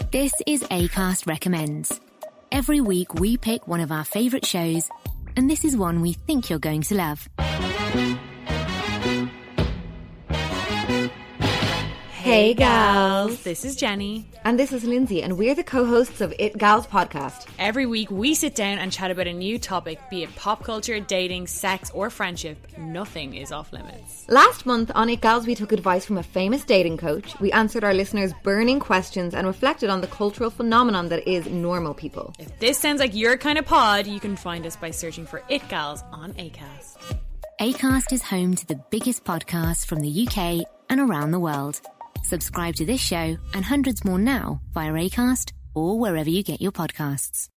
This is Acast Recommends. Every week we pick one of our favourite shows, and this is one we think you're going to love. Hey gals! This is Jenny. And this is Lindsay, and we're the co-hosts of It Gals podcast. Every week we sit down and chat about a new topic, be it pop culture, dating, sex or friendship. Nothing is off limits. Last month on It Gals we took advice from a famous dating coach, we answered our listeners' burning questions and reflected on the cultural phenomenon that is normal people. If this sounds like your kind of pod, you can find us by searching for It Gals on Acast. Acast is home to the biggest podcasts from the UK and around the world. Subscribe to this show and hundreds more now via Acast or wherever you get your podcasts.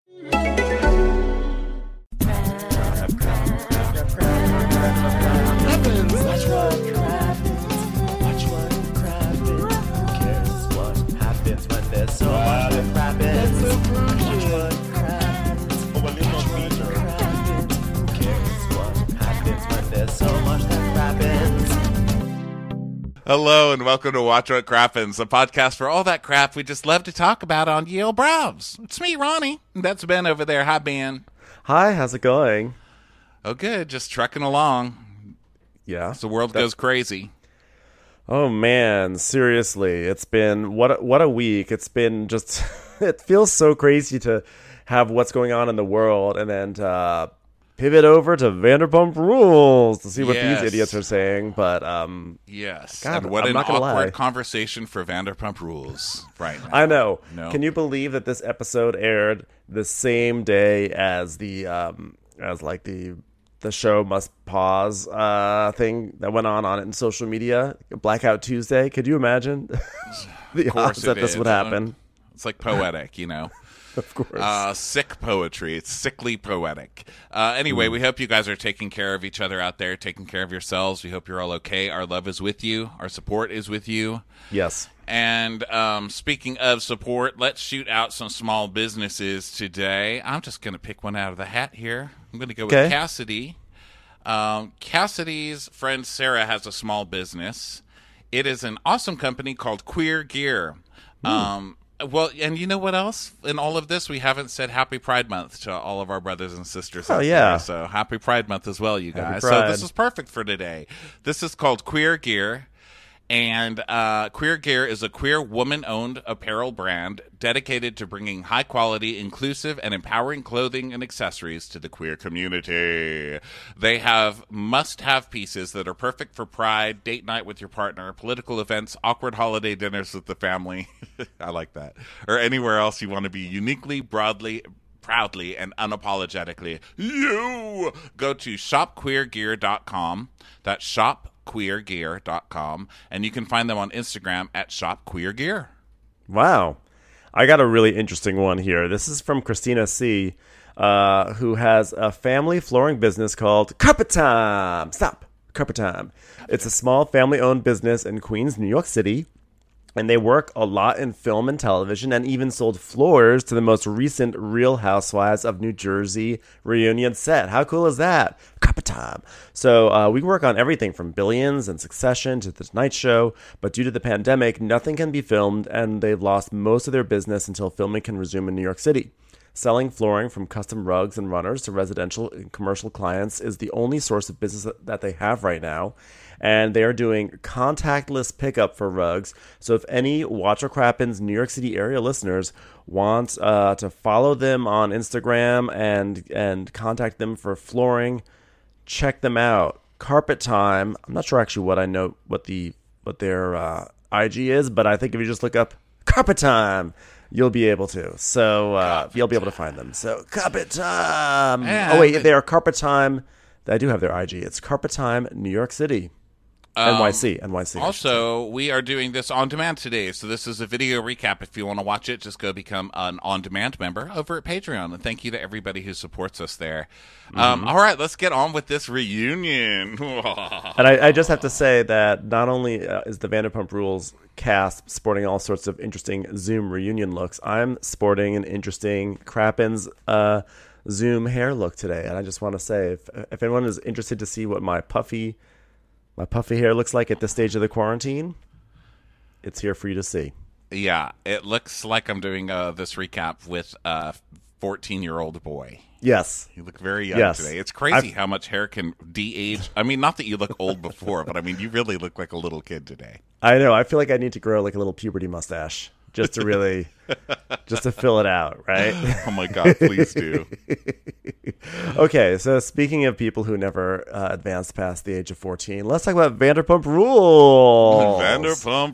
Hello and welcome to Watch What Crappens, a podcast for all that crap we just love to talk about on Yale Browse. It's me, Ronnie. That's Ben over there. Hi, Ben. Hi, how's it going? Oh, good. Just trucking along. Yeah. As the world goes crazy. Oh, man. Seriously. It's been, what a week. It's been just, it feels so crazy to have what's going on in the world and then pivot over to Vanderpump Rules to see what these idiots are saying. But yes, God, and what I'm an not gonna awkward lie. conversation for Vanderpump Rules right now. I know. No. Can you believe that this episode aired the same day as the show must pause thing that went on in social media, Blackout Tuesday? Could you imagine the odds that this would happen? It's like poetic, you know. Of course. Sick poetry. It's sickly poetic. Anyway, we hope you guys are taking care of each other out there, taking care of yourselves. We hope you're all okay. Our love is with you. Our support is with you. Yes. And speaking of support, let's shoot out some small businesses today. I'm just going to pick one out of the hat here. I'm going to go with Cassidy. Cassidy's friend Sarah has a small business. It is an awesome company called Queer Gear. Well, and you know what else? In all of this, we haven't said Happy Pride Month to all of our brothers and sisters. Oh, yeah. So Happy Pride Month as well, you guys. So Pride. this is perfect for today. This is called Queer Gear. And Queer Gear is a queer woman-owned apparel brand dedicated to bringing high-quality, inclusive, and empowering clothing and accessories to the queer community. They have must-have pieces that are perfect for Pride, date night with your partner, political events, awkward holiday dinners with the family. I like that. Or anywhere else you want to be uniquely, proudly, and unapologetically you. Go to shopqueergear.com. That's shopqueergear.com, and you can find them on Instagram at shopqueergear. Wow. I got a really interesting one here. This is from Christina C., who has a family flooring business called Carpet Time. Carpet Time. It's a small family-owned business in Queens, New York City, and they work a lot in film and television and even sold floors to the most recent Real Housewives of New Jersey reunion set. How cool is that? Carpet Time. So we work on everything from Billions and Succession to The Tonight Show, but due to the pandemic, nothing can be filmed, and they've lost most of their business until filming can resume in New York City. Selling flooring from custom rugs and runners to residential and commercial clients is the only source of business that they have right now. And they are doing contactless pickup for rugs. So if any Watch What Crappens New York City area listeners want to follow them on Instagram and contact them for flooring, check them out. Carpet Time. I'm not sure actually what their IG is, but I think if you just look up Carpet Time, you'll be able to. So you'll be able to find them. So Carpet Time. Oh wait, they are Carpet Time. I do have their IG. It's Carpet Time New York City. NYC. Also, we are doing this on demand today, so this is a video recap. If you want to watch it, just go become an on-demand member over at Patreon. And thank you to everybody who supports us there. All right, let's get on with this reunion. And I just have to say that not only is the Vanderpump Rules cast sporting all sorts of interesting Zoom reunion looks, I'm sporting an interesting Crappens Zoom hair look today. And I just want to say, if anyone is interested to see what my puffy hair looks like at this stage of the quarantine, it's here for you to see. Yeah, it looks like I'm doing this recap with a 14-year-old boy. Yes. You look very young today. It's crazy how much hair can de-age. I mean, not that you look old before, but I mean, you really look like a little kid today. I know. I feel like I need to grow like a little puberty mustache just to really, just to fill it out, right? Oh my God, please do. Okay, so speaking of people who never advanced past the age of 14, let's talk about Vanderpump Rules. Vanderpump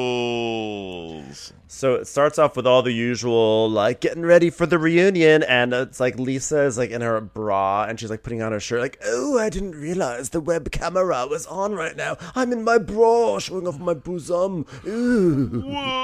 Rules. So it starts off with all the usual, like, getting ready for the reunion, and it's like Lisa is like in her bra, and she's like putting on her shirt, like, oh, I didn't realize the web camera was on right now. I'm in my bra, showing off my bosom. Ooh.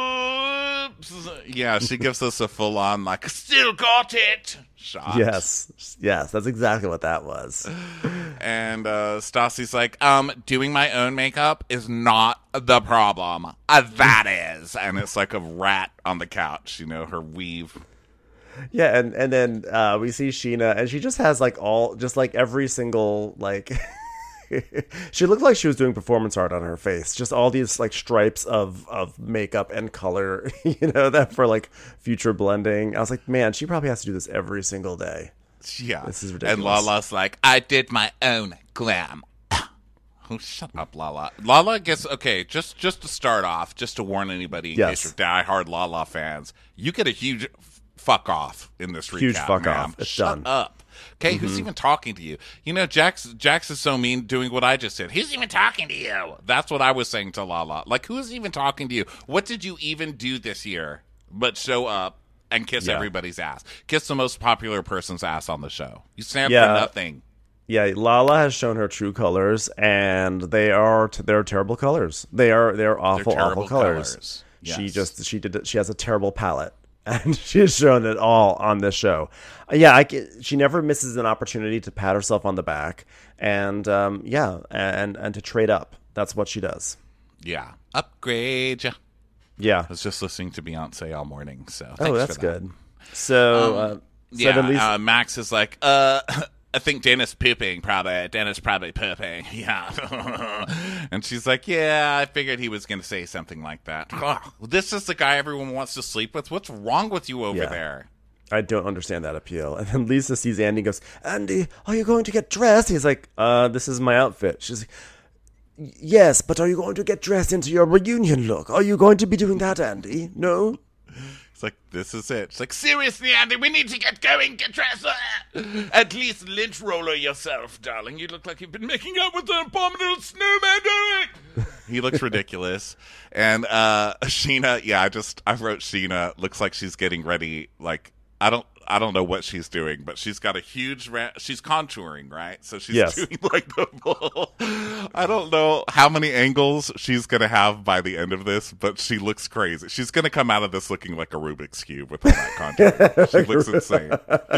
Whoops. Yeah, she gives us a full-on, like, still got it shot. Yes, that's exactly what that was. And Stassi's like, doing my own makeup is not the problem. That is. And it's like a rat on the couch, you know, her weave. Yeah, and then we see Sheena, and she just has like every single like she looked like she was doing performance art on her face. Just all these like stripes of makeup and color, you know, that for like future blending. I was like, man, she probably has to do this every single day. Yeah. This is ridiculous. And Lala's like, I did my own glam. Oh, shut up, Lala. Lala gets, okay, just to start off, just to warn anybody in case you're diehard Lala fans, you get a huge fuck off in this recap. Huge fuck off. It's Shut done. up. Okay, who's even talking to you? You know, Jax is so mean doing what I just said. Who's even talking to you? That's what I was saying to Lala. Like, who's even talking to you? What did you even do this year but show up and kiss everybody's ass? Kiss the most popular person's ass on the show. You stand for nothing. Yeah, Lala has shown her true colors, and they're terrible colors. They're awful colors. Yes. She has a terrible palette. And she's shown it all on this show. Yeah, she never misses an opportunity to pat herself on the back, and and to trade up. That's what she does. Yeah, upgrade ya. Yeah, I was just listening to Beyonce all morning, so thanks that's for that. Good. So Max is like, I think Dana's pooping, probably. Dana's probably pooping. Yeah. And she's like, yeah, I figured he was going to say something like that. Oh, this is the guy everyone wants to sleep with? What's wrong with you over there? I don't understand that appeal. And then Lisa sees Andy and goes, Andy, are you going to get dressed? He's like, this is my outfit. She's like, yes, but are you going to get dressed into your reunion look? Are you going to be doing that, Andy? No? It's like, this is it. It's like, seriously, Andy, we need to get going, get dressed. At least lynch roller yourself, darling. You look like you've been making out with an abominable snowman, darling. He looks ridiculous. And Sheena, I wrote Sheena, looks like she's getting ready. Like, I don't know what she's doing, but she's got a huge she's contouring, right? So she's doing like the full. I don't know how many angles she's going to have by the end of this, but she looks crazy. She's going to come out of this looking like a Rubik's Cube with all that contouring. She looks insane.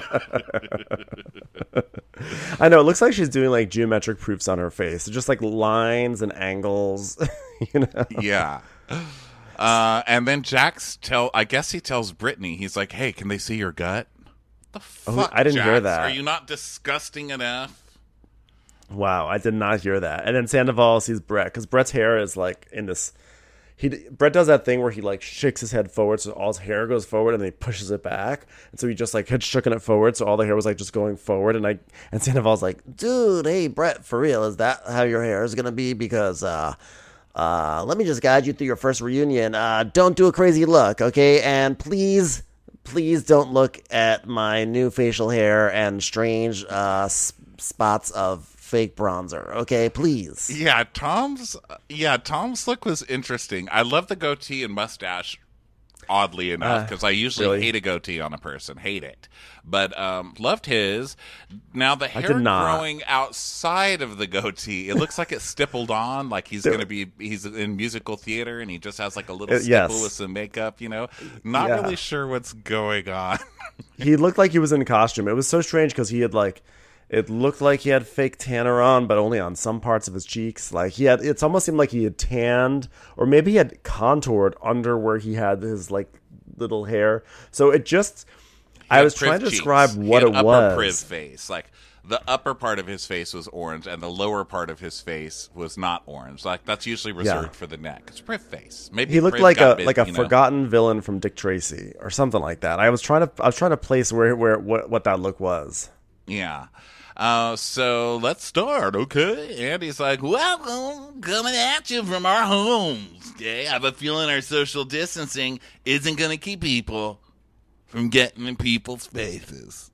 I know, it looks like she's doing like geometric proofs on her face. Just like lines and angles, you know? Yeah. And then Jax I guess he tells Brittany, he's like, hey, can they see your gut? The fuck, I didn't Jax? hear that. Are you not disgusting enough? Wow, I did not hear that. And then Sandoval sees Brett, because Brett's hair is like in this. Brett does that thing where he like shakes his head forward, so all his hair goes forward, and then he pushes it back. And so he just like had shooken it forward, so all the hair was like just going forward. And Sandoval's like, dude, hey Brett, for real, is that how your hair is gonna be? Because let me just guide you through your first reunion. Don't do a crazy look, okay? And please don't look at my new facial hair and strange spots of fake bronzer, okay? Please. Yeah, Tom's look was interesting. I love the goatee and mustache, oddly enough, because I usually hate a goatee on a person. Hate it. But loved his. Now the hair growing outside of the goatee, it looks like it's stippled on, like he's in musical theater and he just has like a little stipple with some makeup, you know? Not really sure what's going on. He looked like he was in costume. It was so strange because he had like, it looked like he had fake tanner on, but only on some parts of his cheeks. Like it almost seemed like he had tanned, or maybe he had contoured under where he had his like little hair. So it just, I was trying to describe what it was. Priv face, like the upper part of his face was orange and the lower part of his face was not orange. Like that's usually reserved for the neck. It's Priv face. Maybe he looked Priv like got a bit, forgotten villain from Dick Tracy or something like that. I was trying to place what that look was. Yeah. So let's start, okay? Andy's like, welcome, coming at you from our homes. Okay, I have a feeling our social distancing isn't going to keep people from getting in people's faces.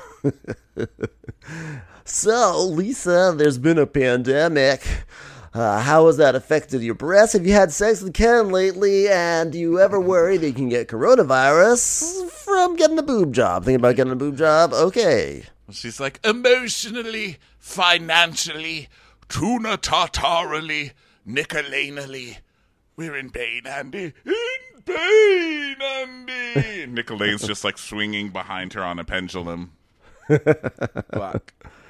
So, Lisa, there's been a pandemic. How has that affected your breasts? Have you had sex with Ken lately? And do you ever worry that you can get coronavirus from getting a boob job? Thinking about getting a boob job? Okay. She's like, emotionally, financially, tuna tartarily, Nicolanally, we're in pain, Andy. In pain, Andy. Nicolane's just like swinging behind her on a pendulum. Fuck.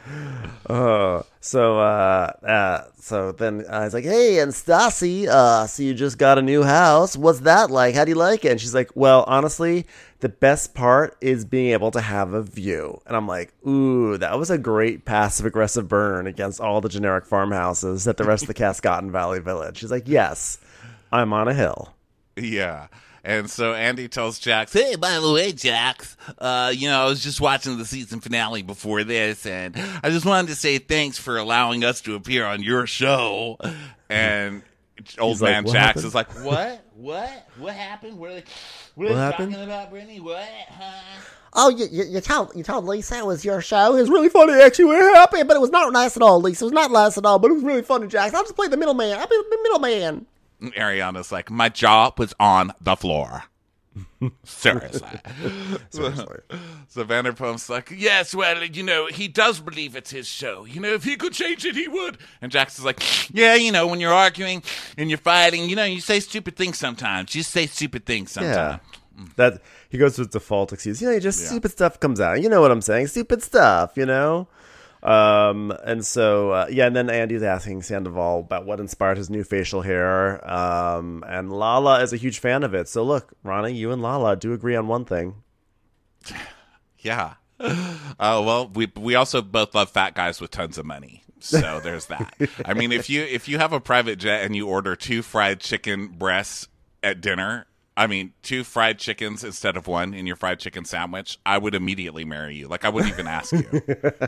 So then I was like, hey, and Stassi, so you just got a new house. What's that like? How do you like it? And she's like, well, honestly, the best part is being able to have a view. And I'm like, ooh, that was a great passive-aggressive burn against all the generic farmhouses that the rest of the Cascadon Valley Village. She's like, yes, I'm on a hill. Yeah. And so Andy tells Jax, hey, by the way, Jax, I was just watching the season finale before this, and I just wanted to say thanks for allowing us to appear on your show. And old man Jax is like, what? What happened? What are they talking about, Brittany? What? Huh? Oh, you told Lisa it was your show? It was really funny, actually. We're happy, but it was not nice at all, Lisa. It was not nice at all, but it was really funny, Jax. I'll just play the middleman. I'll be the middleman. Ariana's like, my jaw was on the floor. Seriously. So Vanderpump's like, yes, well, he does believe it's his show. If he could change it, he would. And Jax is like, yeah, when you're arguing and you're fighting, you say stupid things sometimes. You say stupid things sometimes. Yeah. That he goes to his default excuse. Stupid stuff comes out. You know what I'm saying? Stupid stuff, and then Andy's asking Sandoval about what inspired his new facial hair, and Lala is a huge fan of it. So look, Ronnie, you and Lala do agree on one thing. Yeah. Well, we also both love fat guys with tons of money. So there's that. I mean, if you have a private jet and you order 2 fried chicken breasts at dinner, 2 fried chickens instead of 1 in your fried chicken sandwich, I would immediately marry you. Like, I wouldn't even ask you.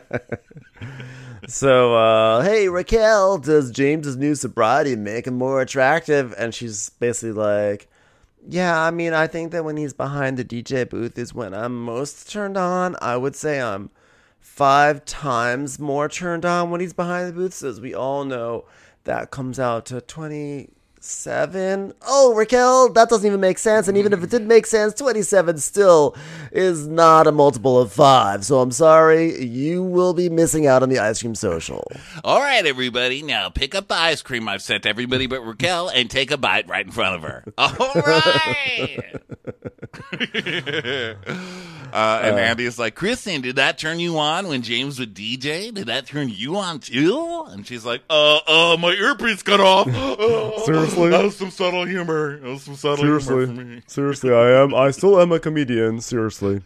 So, hey, Raquel, does James's new sobriety make him more attractive? And she's basically like, yeah, I think that when he's behind the DJ booth is when I'm most turned on. I would say I'm 5 times more turned on when he's behind the booth. So as we all know, that comes out to 27. Oh, Raquel, that doesn't even make sense. And even if it did make sense, 27 still is not a multiple of 5. So I'm sorry, you will be missing out on the ice cream social. All right, everybody, now pick up the ice cream I've sent everybody but Raquel and take a bite right in front of her. All right. And Andy's like, Kristen, did that turn you on when James would DJ? Did that turn you on too? And she's like, my earpiece got off. Seriously? That was some subtle humor. Humor for me. Seriously, I still am a comedian. Seriously.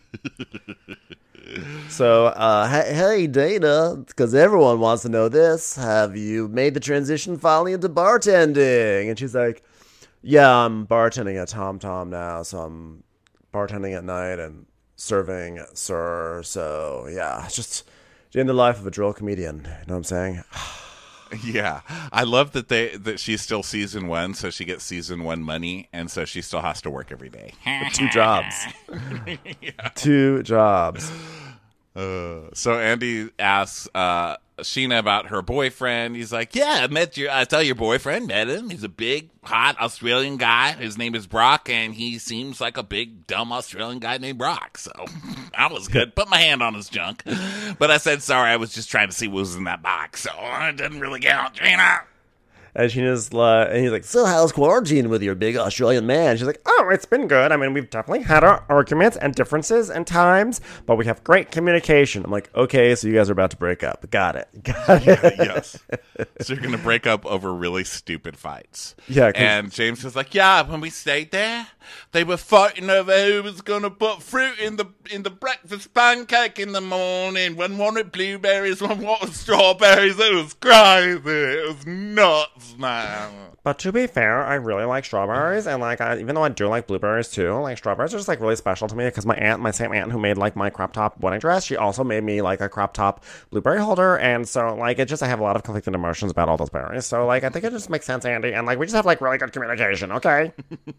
So, hey, Dana, because everyone wants to know this. Have you made the transition finally into bartending? And she's like, yeah, I'm bartending at Tom Tom now, so I'm bartending at night and serving, sir. So, yeah, it's just in the life of a droll comedian. You know what I'm saying? Yeah, I love that she's still season 1, so she gets season 1 money, and so she still has to work every day. 2 jobs. Yeah. 2 jobs. So Andy asks Sheena about her boyfriend. He's like, yeah, I tell your boyfriend, met him. He's a big, hot Australian guy. His name is Brock, and he seems like a big, dumb Australian guy named Brock. So that was good. Put my hand on his junk. But I said, sorry, I was just trying to see what was in that box. So it didn't really count, Sheena. And Sheena's like, and he's like, so how's quarantine with your big Australian man? She's like, oh, it's been good. I mean, we've definitely had our arguments and differences and times, but we have great communication. I'm like, okay, so you guys are about to break up. Got it. Yes. So you're going to break up over really stupid fights. Yeah. And James is like, yeah, when we stayed there, they were fighting over who was going to put fruit in the breakfast pancake in the morning. One wanted blueberries, one wanted strawberries. It was crazy. It was nuts, man. But to be fair, I really like strawberries, and like, even though I do like blueberries too, like strawberries are just like really special to me because my same aunt who made like my crop top wedding dress, she also made me like a crop top blueberry holder, and so like I have a lot of conflicting emotions about all those berries. So like I think it just makes sense, Andy, and like we just have like really good communication, okay?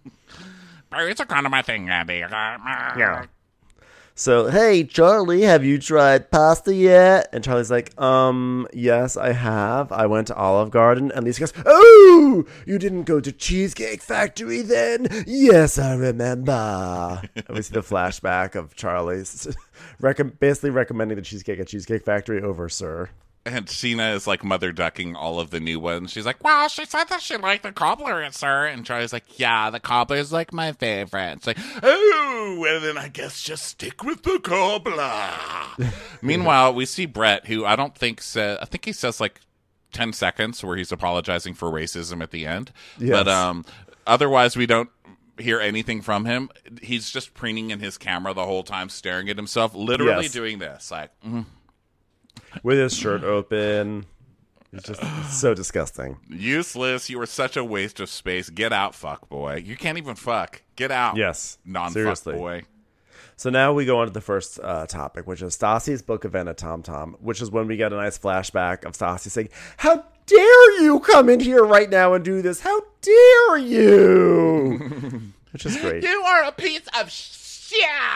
Berries are kind of my thing, Andy. Yeah. So, hey, Charlie, have you tried pasta yet? And Charlie's like, yes, I have. I went to Olive Garden. And Lisa goes, oh, you didn't go to Cheesecake Factory then? Yes, I remember. And we see the flashback of Charlie's basically recommending the cheesecake at Cheesecake Factory over Sir. And Sheena is like mother ducking all of the new ones. She's like, well, she said that she liked the cobbler, sir. And Charlie's like, yeah, the cobbler's like my favorite. It's like, oh, well, then I guess just stick with the cobbler. Meanwhile, we see Brett, who I think he says like 10 seconds where he's apologizing for racism at the end. Yes. But otherwise, we don't hear anything from him. He's just preening in his camera the whole time, staring at himself, literally doing this. Like, with his shirt open. It's just so disgusting. Useless. You are such a waste of space. Get out, fuck boy. You can't even fuck. Get out. Yes. Non-fuck boy. So now we go on to the first topic, which is Stassi's book event at Tom Tom, which is when we get a nice flashback of Stassi saying, how dare you come in here right now and do this? How dare you? Which is great. You are a piece of shit.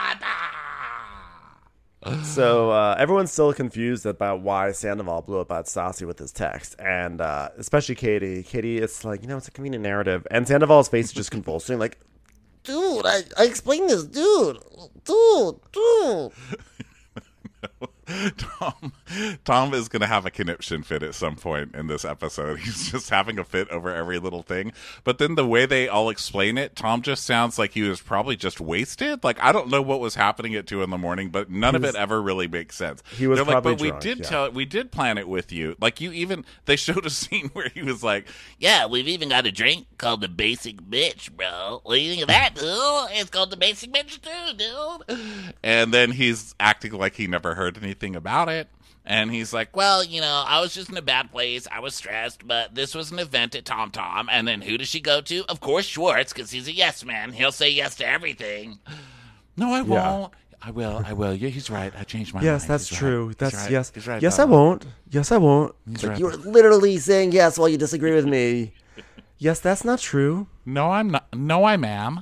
So everyone's still confused about why Sandoval blew up at Stassi with his text, and especially Katie. Katie, it's like, it's a convenient narrative, and Sandoval's face is just convulsing, like, dude, I explained this, dude. Tom is going to have a conniption fit at some point in this episode. He's just having a fit over every little thing. But then the way they all explain it, Tom just sounds like he was probably just wasted. Like, I don't know what was happening at 2 a.m, but none of it ever really makes sense. He was probably drunk, we did plan it with you. Like, they showed a scene where he was like, yeah, we've even got a drink called the Basic Bitch, bro. What do you think of that, dude? It's called the Basic Bitch, too, dude. And then he's acting like he never heard anything about it. And he's like, well, I was just in a bad place. I was stressed, but this was an event at Tom Tom. And then who does she go to? Of course, Schwartz, because he's a yes man. He'll say yes to everything. No, I won't. I will. Yeah, he's right. I changed my mind. Yes, that's true. Right. That's right. yes. He's right, yes, I won't. Yes, I won't. He's like, right. you were literally saying yes while you disagree with me. Yes, that's not true. No, I'm not. No, I am.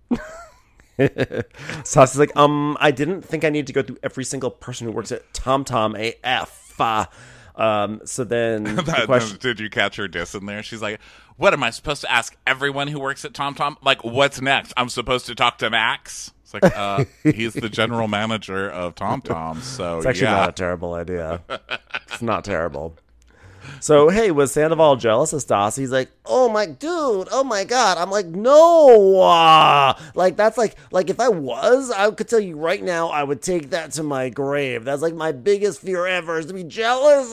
Stassi's like, I didn't think I needed to go through every single person who works at Tom Tom AF. So then the question, did you catch her diss in there? She's like, what am I supposed to ask everyone who works at Tom Tom? Like, what's next? I'm supposed to talk to Max? It's like, he's the general manager of Tom Tom. So it's actually not a terrible idea. It's not terrible. So, hey, was Sandoval jealous of Stassi? He's like, oh my God. I'm like, no. Like, that's like if I was, I could tell you right now, I would take that to my grave. That's like my biggest fear ever is to be jealous.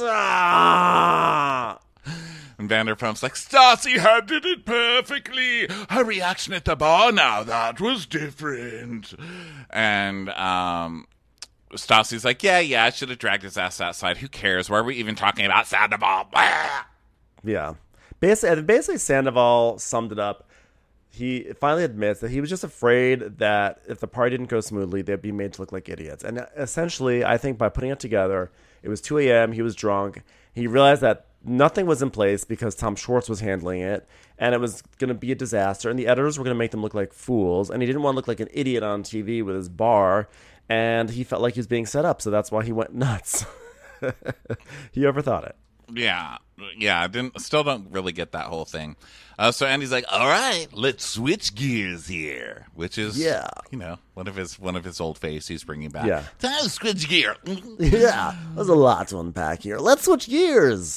And Vanderpump's like, Stassi handled it perfectly. Her reaction at the bar, now that was different. And, Stassi's like, yeah, I should have dragged his ass outside. Who cares? Why are we even talking about Sandoval? Yeah. Basically, Sandoval summed it up. He finally admits that he was just afraid that if the party didn't go smoothly, they'd be made to look like idiots. And essentially, I think by putting it together, it was 2 a.m., he was drunk. He realized that nothing was in place because Tom Schwartz was handling it, and it was going to be a disaster, and the editors were going to make them look like fools, and he didn't want to look like an idiot on TV with his bar. And he felt like he was being set up, so that's why he went nuts. He overthought it. Yeah, still don't really get that whole thing. So Andy's like, all right, let's switch gears here, which is, one of his old face he's bringing back. Yeah. Time to switch gear. Yeah, there's a lot to unpack here. Let's switch gears.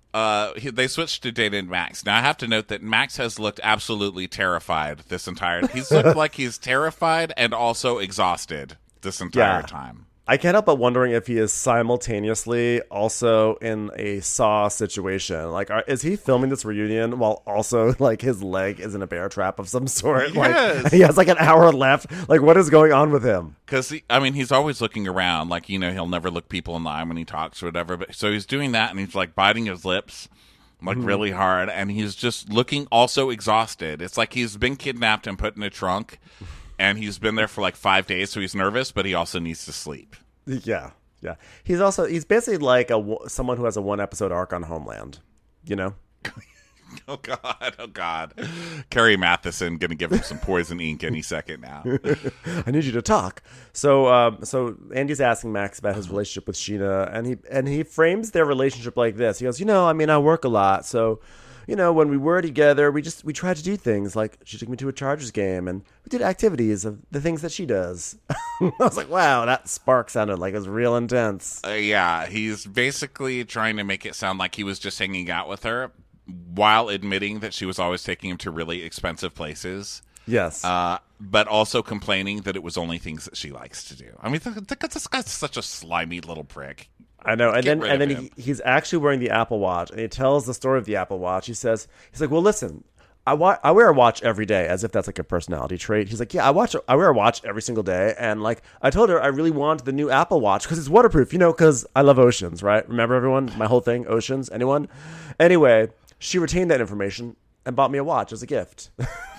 they switched to Dana and Max. Now I have to note that Max has looked absolutely terrified this entire. He's looked like he's terrified and also exhausted this entire time. I can't help but wondering if he is simultaneously also in a Saw situation. Like, is he filming this reunion while also, like, his leg is in a bear trap of some sort? Yes. Like, he has, like, an hour left. Like, what is going on with him? Because, he's always looking around. Like, he'll never look people in the eye when he talks or whatever. But so he's doing that, and he's, like, biting his lips, like, really hard. And he's just looking also exhausted. It's like he's been kidnapped and put in a trunk. And he's been there for like 5 days, so he's nervous, but he also needs to sleep. Yeah. He's basically like someone who has a 1-episode arc on Homeland, you know? Oh God. Carrie Matheson going to give him some poison ink any second now. I need you to talk. So Andy's asking Max about his relationship with Sheena, and he frames their relationship like this. He goes, I work a lot, so... when we were together, we tried to do things like she took me to a Chargers game and we did activities of the things that she does. I was like, wow, that spark sounded like it was real intense. Yeah, he's basically trying to make it sound like he was just hanging out with her while admitting that she was always taking him to really expensive places. Yes. But also complaining that it was only things that she likes to do. I mean, this guy's such a slimy little prick. I know, and then he's actually wearing the Apple Watch, and he tells the story of the Apple Watch. He's like, well, listen, I wear a watch every day, as if that's like a personality trait. He's like, yeah, I wear a watch every single day, and like I told her I really want the new Apple Watch because it's waterproof, because I love oceans, right? Remember everyone, my whole thing, oceans. Anyone? Anyway, she retained that information and bought me a watch as a gift.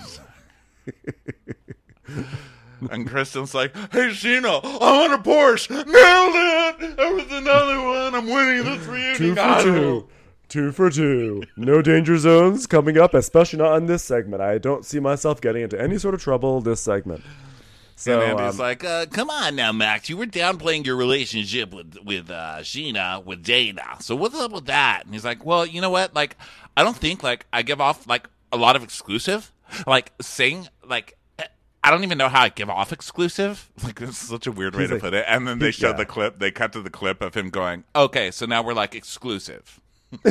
And Kristen's like, hey, Sheena, I want a Porsche. Nailed it. There was another one. I'm winning this reunion. 2 for 2. No danger zones coming up, especially not in this segment. I don't see myself getting into any sort of trouble this segment. So, and Andy's like, come on now, Max. You were downplaying your relationship with Sheena, with Dana. So what's up with that? And he's like, well, you know what? Like, I don't think, like, I give off, like, a lot of exclusive. Like, saying, like, I don't even know how I give off exclusive. Like, this is such a weird way to put it. And then they showed the clip. They cut to the clip of him going, okay, so now we're, like, exclusive.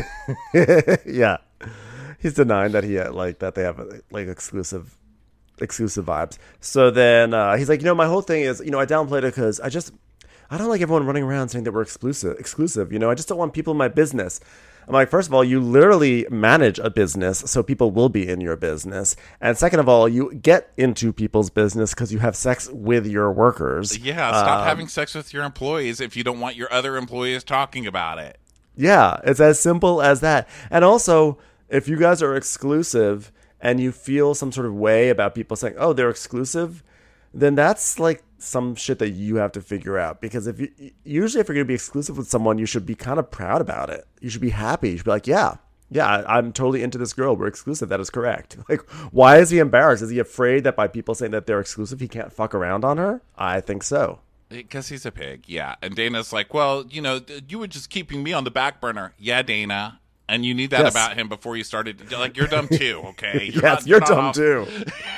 Yeah. He's denying that that they have, like, exclusive vibes. So then he's like, my whole thing is, I downplayed it because I don't like everyone running around saying that we're exclusive. I just don't want people in my business. I'm like, first of all, you literally manage a business, so people will be in your business. And second of all, you get into people's business because you have sex with your workers. Yeah, stop having sex with your employees if you don't want your other employees talking about it. Yeah, it's as simple as that. And also, if you guys are exclusive and you feel some sort of way about people saying, oh, they're exclusive, then that's like some shit that you have to figure out. Because if you're going to be exclusive with someone, you should be kind of proud about it. You should be happy. You should be like, yeah, I'm totally into this girl. We're exclusive. That is correct. Like, why is he embarrassed? Is he afraid that by people saying that they're exclusive, he can't fuck around on her? I think so. Because he's a pig, yeah. And Dana's like, well, you were just keeping me on the back burner. Yeah, Dana. And you need that about him before you started. Like, you're dumb too, okay? You're dumb too.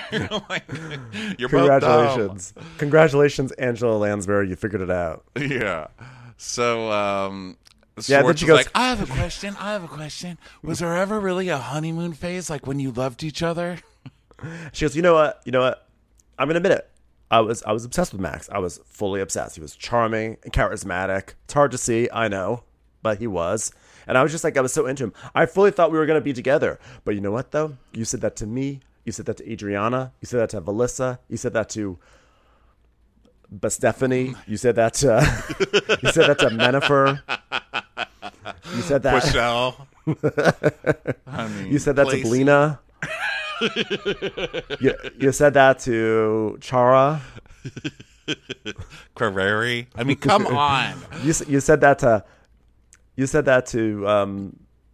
You're Congratulations. both dumb. Congratulations, Angela Lansbury. You figured it out. Yeah. So, Schwartz is like, I have a question. Was there ever really a honeymoon phase, like when you loved each other? She goes, you know what? I'm going to admit it. I was obsessed with Max. I was fully obsessed. He was charming and charismatic. It's hard to see, I know, but he was. And I was just like, I was so into him. I fully thought we were going to be together. But you know what, though? You said that to me. You said that to Adriana. You said that to Melissa. You said that to Stephanie. You said that to Menifer. You said that. Michelle. You said that to Belina. You said that to Chara. Carreri. I mean, come on. You said that to. You said that to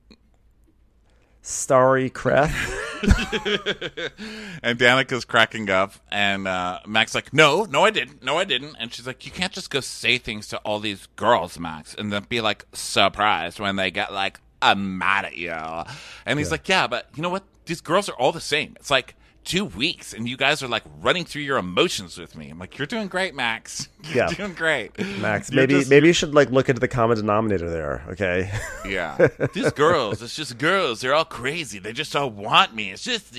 Starry Creth. And Danica's cracking up, and Mac's like, no, I didn't. And she's like, you can't just go say things to all these girls, Max, and then be like surprised when they get like mad at you. And he's like, yeah, but you know what? These girls are all the same. It's like 2 weeks, and you guys are like running through your emotions with me. I'm like, you're doing great, Max. You're doing great. Max, maybe you should like look into the common denominator there, okay? Yeah. These girls, it's just girls. They're all crazy. They just all want me. It's just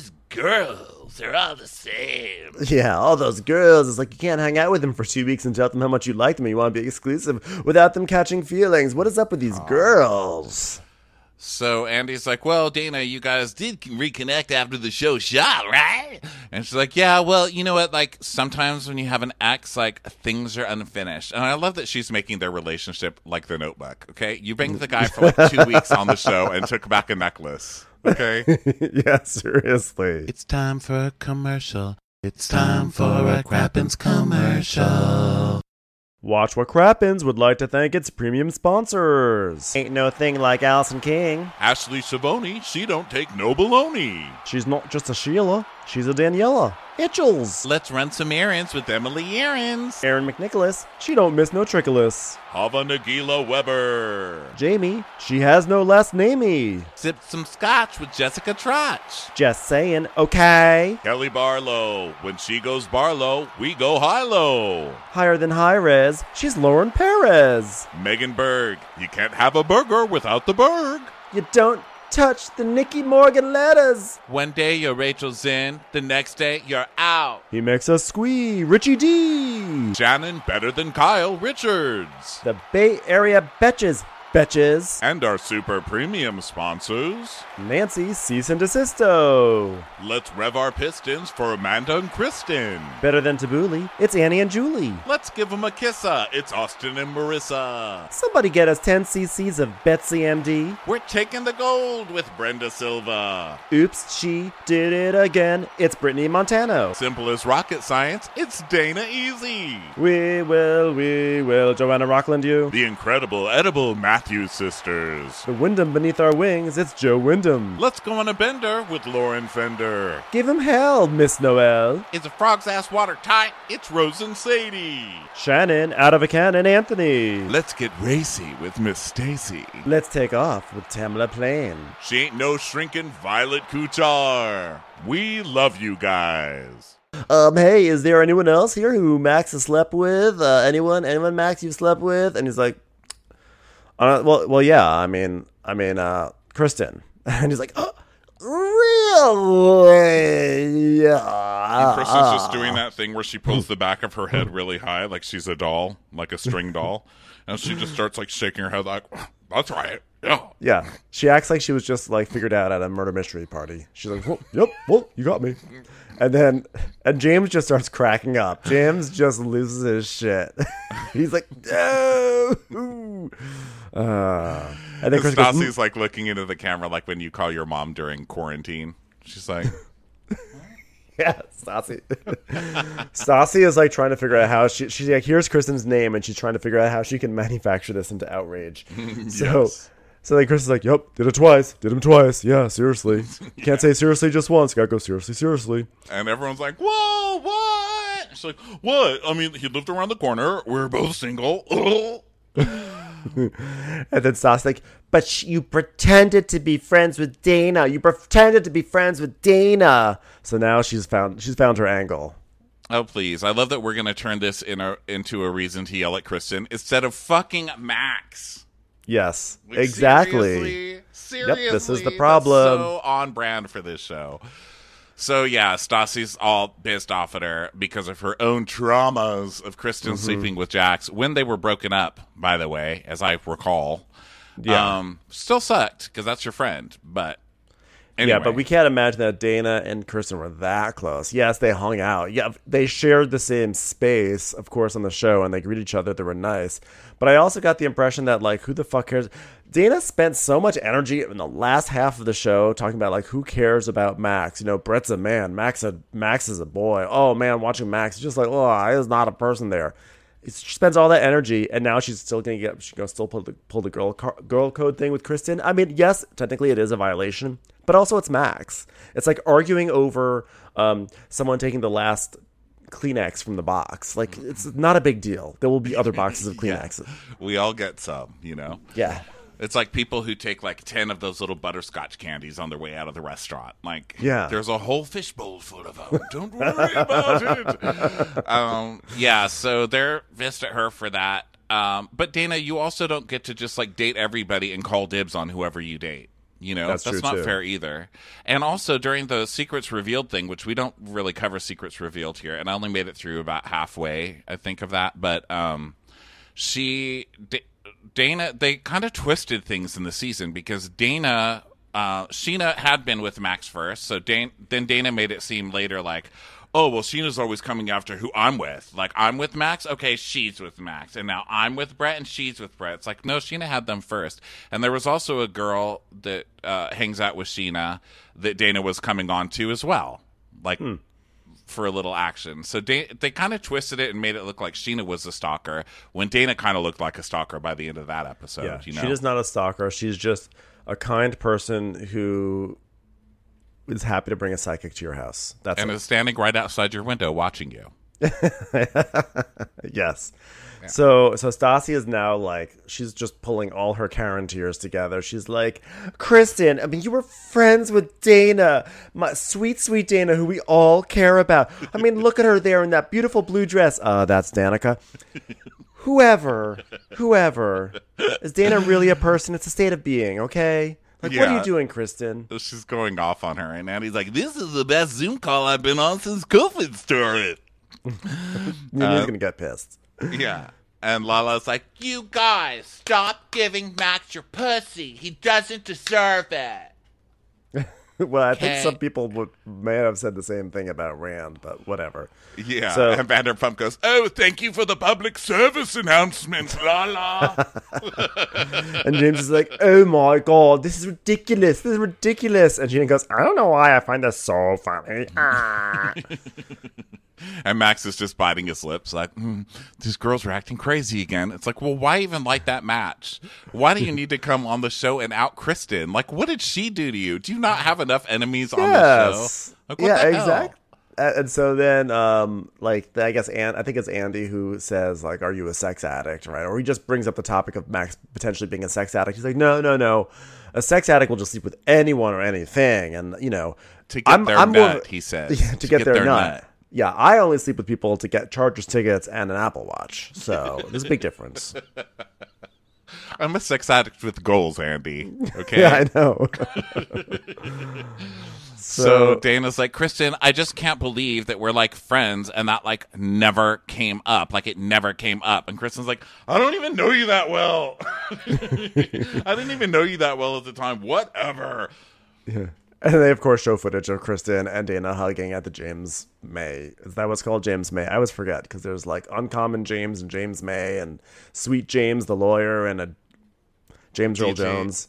girls. They're all the same. Yeah, all those girls. It's like you can't hang out with them for 2 weeks and tell them how much you like them and you want to be exclusive without them catching feelings. What is up with these girls? So Andy's like, well, Dana, you guys did reconnect after the show shot, right? And she's like, yeah, well, you know what? Like, sometimes when you have an ex, like, things are unfinished. And I love that she's making their relationship like The Notebook, okay? You banged the guy for like 2 weeks on the show and took back a necklace, okay? Yeah, seriously. It's time for a commercial. It's time for a Crappens commercial. Watch What Crappens would like to thank its premium sponsors. Ain't no thing like Allison King. Ashley Savoni, she don't take no baloney. She's not just a Sheila, she's a Daniela. Itchels. Let's run some errands with Emily Errands. Erin McNicholas, she don't miss no trickolas. Hava Nagila Weber. Jamie, she has no last namey. Sipped some scotch with Jessica Trotch. Just saying, okay. Kelly Barlow. When she goes Barlow, we go high-low. Higher than high res, she's Lauren Perez. Megan Berg. You can't have a burger without the Berg. You don't touch the Nikki Morgan letters. One day you're Rachel Zinn, the next day you're out. He makes us squee, Richie D. Shannon better than Kyle Richards. The Bay Area Betches. And our super premium sponsors. Nancy Cease and Desisto. Let's rev our pistons for Amanda and Kristen. Better than Tabbouleh, it's Annie and Julie. Let's give them a kissa. It's Austin and Marissa. Somebody get us 10 cc's of Betsy MD. We're taking the gold with Brenda Silva. Oops, she did it again. It's Brittany Montano. Simple as rocket science, it's Dana Easy. We will, Joanna Rockland, you. The incredible edible Matthews sisters. The Wyndham beneath our wings, it's Joe Wyndham. Let's go on a bender with Lauren Fender. Give him hell, Miss Noel. Is a frog's ass watertight? It's Rose and Sadie. Shannon, out of a cannon, Anthony. Let's get racy with Miss Stacy. Let's take off with Tamla Plain. She ain't no shrinking Violet Kuchar. We love you guys. Hey, is there anyone else here who Max has slept with? Anyone Max you've slept with? And he's like, well, yeah, I mean, Kristen. And he's like, oh, really? Yeah. And Kristen's just doing that thing where she pulls the back of her head really high, like she's a doll, like a string doll. And she just starts like shaking her head like, that's right. Yeah. Yeah. She acts like she was just like figured out at a murder mystery party. She's like, yep, you got me. And James just starts cracking up. James just loses his shit. He's like, no. And then Stassi's like looking into the camera like when you call your mom during quarantine. She's like, yeah, Stassi. Stassi is like trying to figure out how she like hears Kristen's name and she's trying to figure out how she can manufacture this into outrage. So like Kristen's like, yep, did him twice. Yeah, seriously. You can't say seriously just once. Gotta go seriously. And everyone's like, whoa, what? She's like, what? I mean, he lived around the corner. We're both single. And then Stassi's like, but you pretended to be friends with Dana. So now she's found her angle. Oh, please. I love that we're going to turn this into a reason to yell at Kristen instead of fucking Max. Yes, Like, exactly. Seriously, Yep, this is the problem. That's so on brand for this show. So yeah, Stassi's all pissed off at her because of her own traumas of Kristen sleeping with Jax when they were broken up, by the way, as I recall. Yeah. Still sucked because that's your friend, but anyway. Yeah, but we can't imagine that Dana and Kristen were that close. Yes, they hung out. Yeah, they shared the same space, of course, on the show, and they greeted each other. They were nice. But I also got the impression that, like, who the fuck cares? Dana spent so much energy in the last half of the show talking about, like, who cares about Max? You know, Brett's a man. Max is a boy. Oh, man, watching Max is just like, oh, there's not a person there. She spends all that energy, and now she's still going to still pull the girl code thing with Kristen. I mean, yes, technically it is a violation, but also it's Max. It's like arguing over someone taking the last Kleenex from the box. Like, it's not a big deal. There will be other boxes of Kleenex. Yeah. We all get some, you know? Yeah. It's like people who take like 10 of those little butterscotch candies on their way out of the restaurant. Like, Yeah. there's a whole fishbowl full of them. Don't worry about it. Yeah, so they're pissed at her for that. But Dana, you also don't get to just like date everybody and call dibs on whoever you date. You know, That's true, not too. fair either. And also during the Secrets Revealed thing, which we don't really cover Secrets Revealed here, and I only made it through about halfway, I think, of that. But Dana, they kind of twisted things in the season because Sheena had been with Max first, so then Dana made it seem later like, oh, well, Sheena's always coming after who I'm with. Like, I'm with Max? Okay, she's with Max. And now I'm with Brett and she's with Brett. It's like, no, Sheena had them first. And there was also a girl that hangs out with Sheena that Dana was coming on to as well. Like, for a little action. So they kind of twisted it and made it look like Sheena was a stalker when Dana kind of looked like a stalker by the end of that episode. Yeah, You know? she is not a stalker. She's just a kind person who is happy to bring a psychic to your house. That's and it. is standing right outside your window watching you. Yes. So Stassi is now like, she's just pulling all her Karen tears together. She's like, Kristen, I mean, you were friends with Dana, my sweet, sweet Dana, who we all care about. I mean, look at her there in that beautiful blue dress. That's Danica. Whoever, is Dana really a person? It's a state of being, okay? Like, what are Yeah. you doing, Kristen? She's going off on her, and Andy's like, this is the best Zoom call I've been on since COVID started. Mimi's gonna get pissed. Yeah. And Lala's like, you guys, stop giving Max your pussy. He doesn't deserve it. Well, I think Okay. some people may have said the same thing about Rand, but whatever. Yeah. So- and Vanderpump goes, oh, thank you for the public service announcement, Lala. And James is like, oh my god, this is ridiculous. This is ridiculous. And Gina goes, I don't know why I find this so funny. And Max is just biting his lips like, these girls are acting crazy again. It's like, well, why even like that match? Why do you need to come on the show and out Kristen? Like, what did she do to you? Do you not have enough enemies on the show? Like, what yeah, the hell? exactly. And so then, I guess I think it's Andy who says, like, are you a sex addict, right? Or he just brings up the topic of Max potentially being a sex addict. He's like, no. A sex addict will just sleep with anyone or anything. And, you know. To get their nut, he says. Yeah, to get their nut. Yeah, I only sleep with people to get Chargers tickets and an Apple Watch. So there's a big difference. I'm a sex addict with goals, Andy. Okay. Yeah, I know. So Dana's like, Kristen, I just can't believe that we're like friends and that like never came up. Like it never came up. And Kristen's like, I don't even know you that well. I didn't even know you that well at the time. Whatever. Yeah. And they, of course, show footage of Kristen and Dana hugging at the James May. Is that what's called James May? I always forget because there's like Uncommon James and James May and Sweet James, the lawyer, and a James Earl DJ. Jones.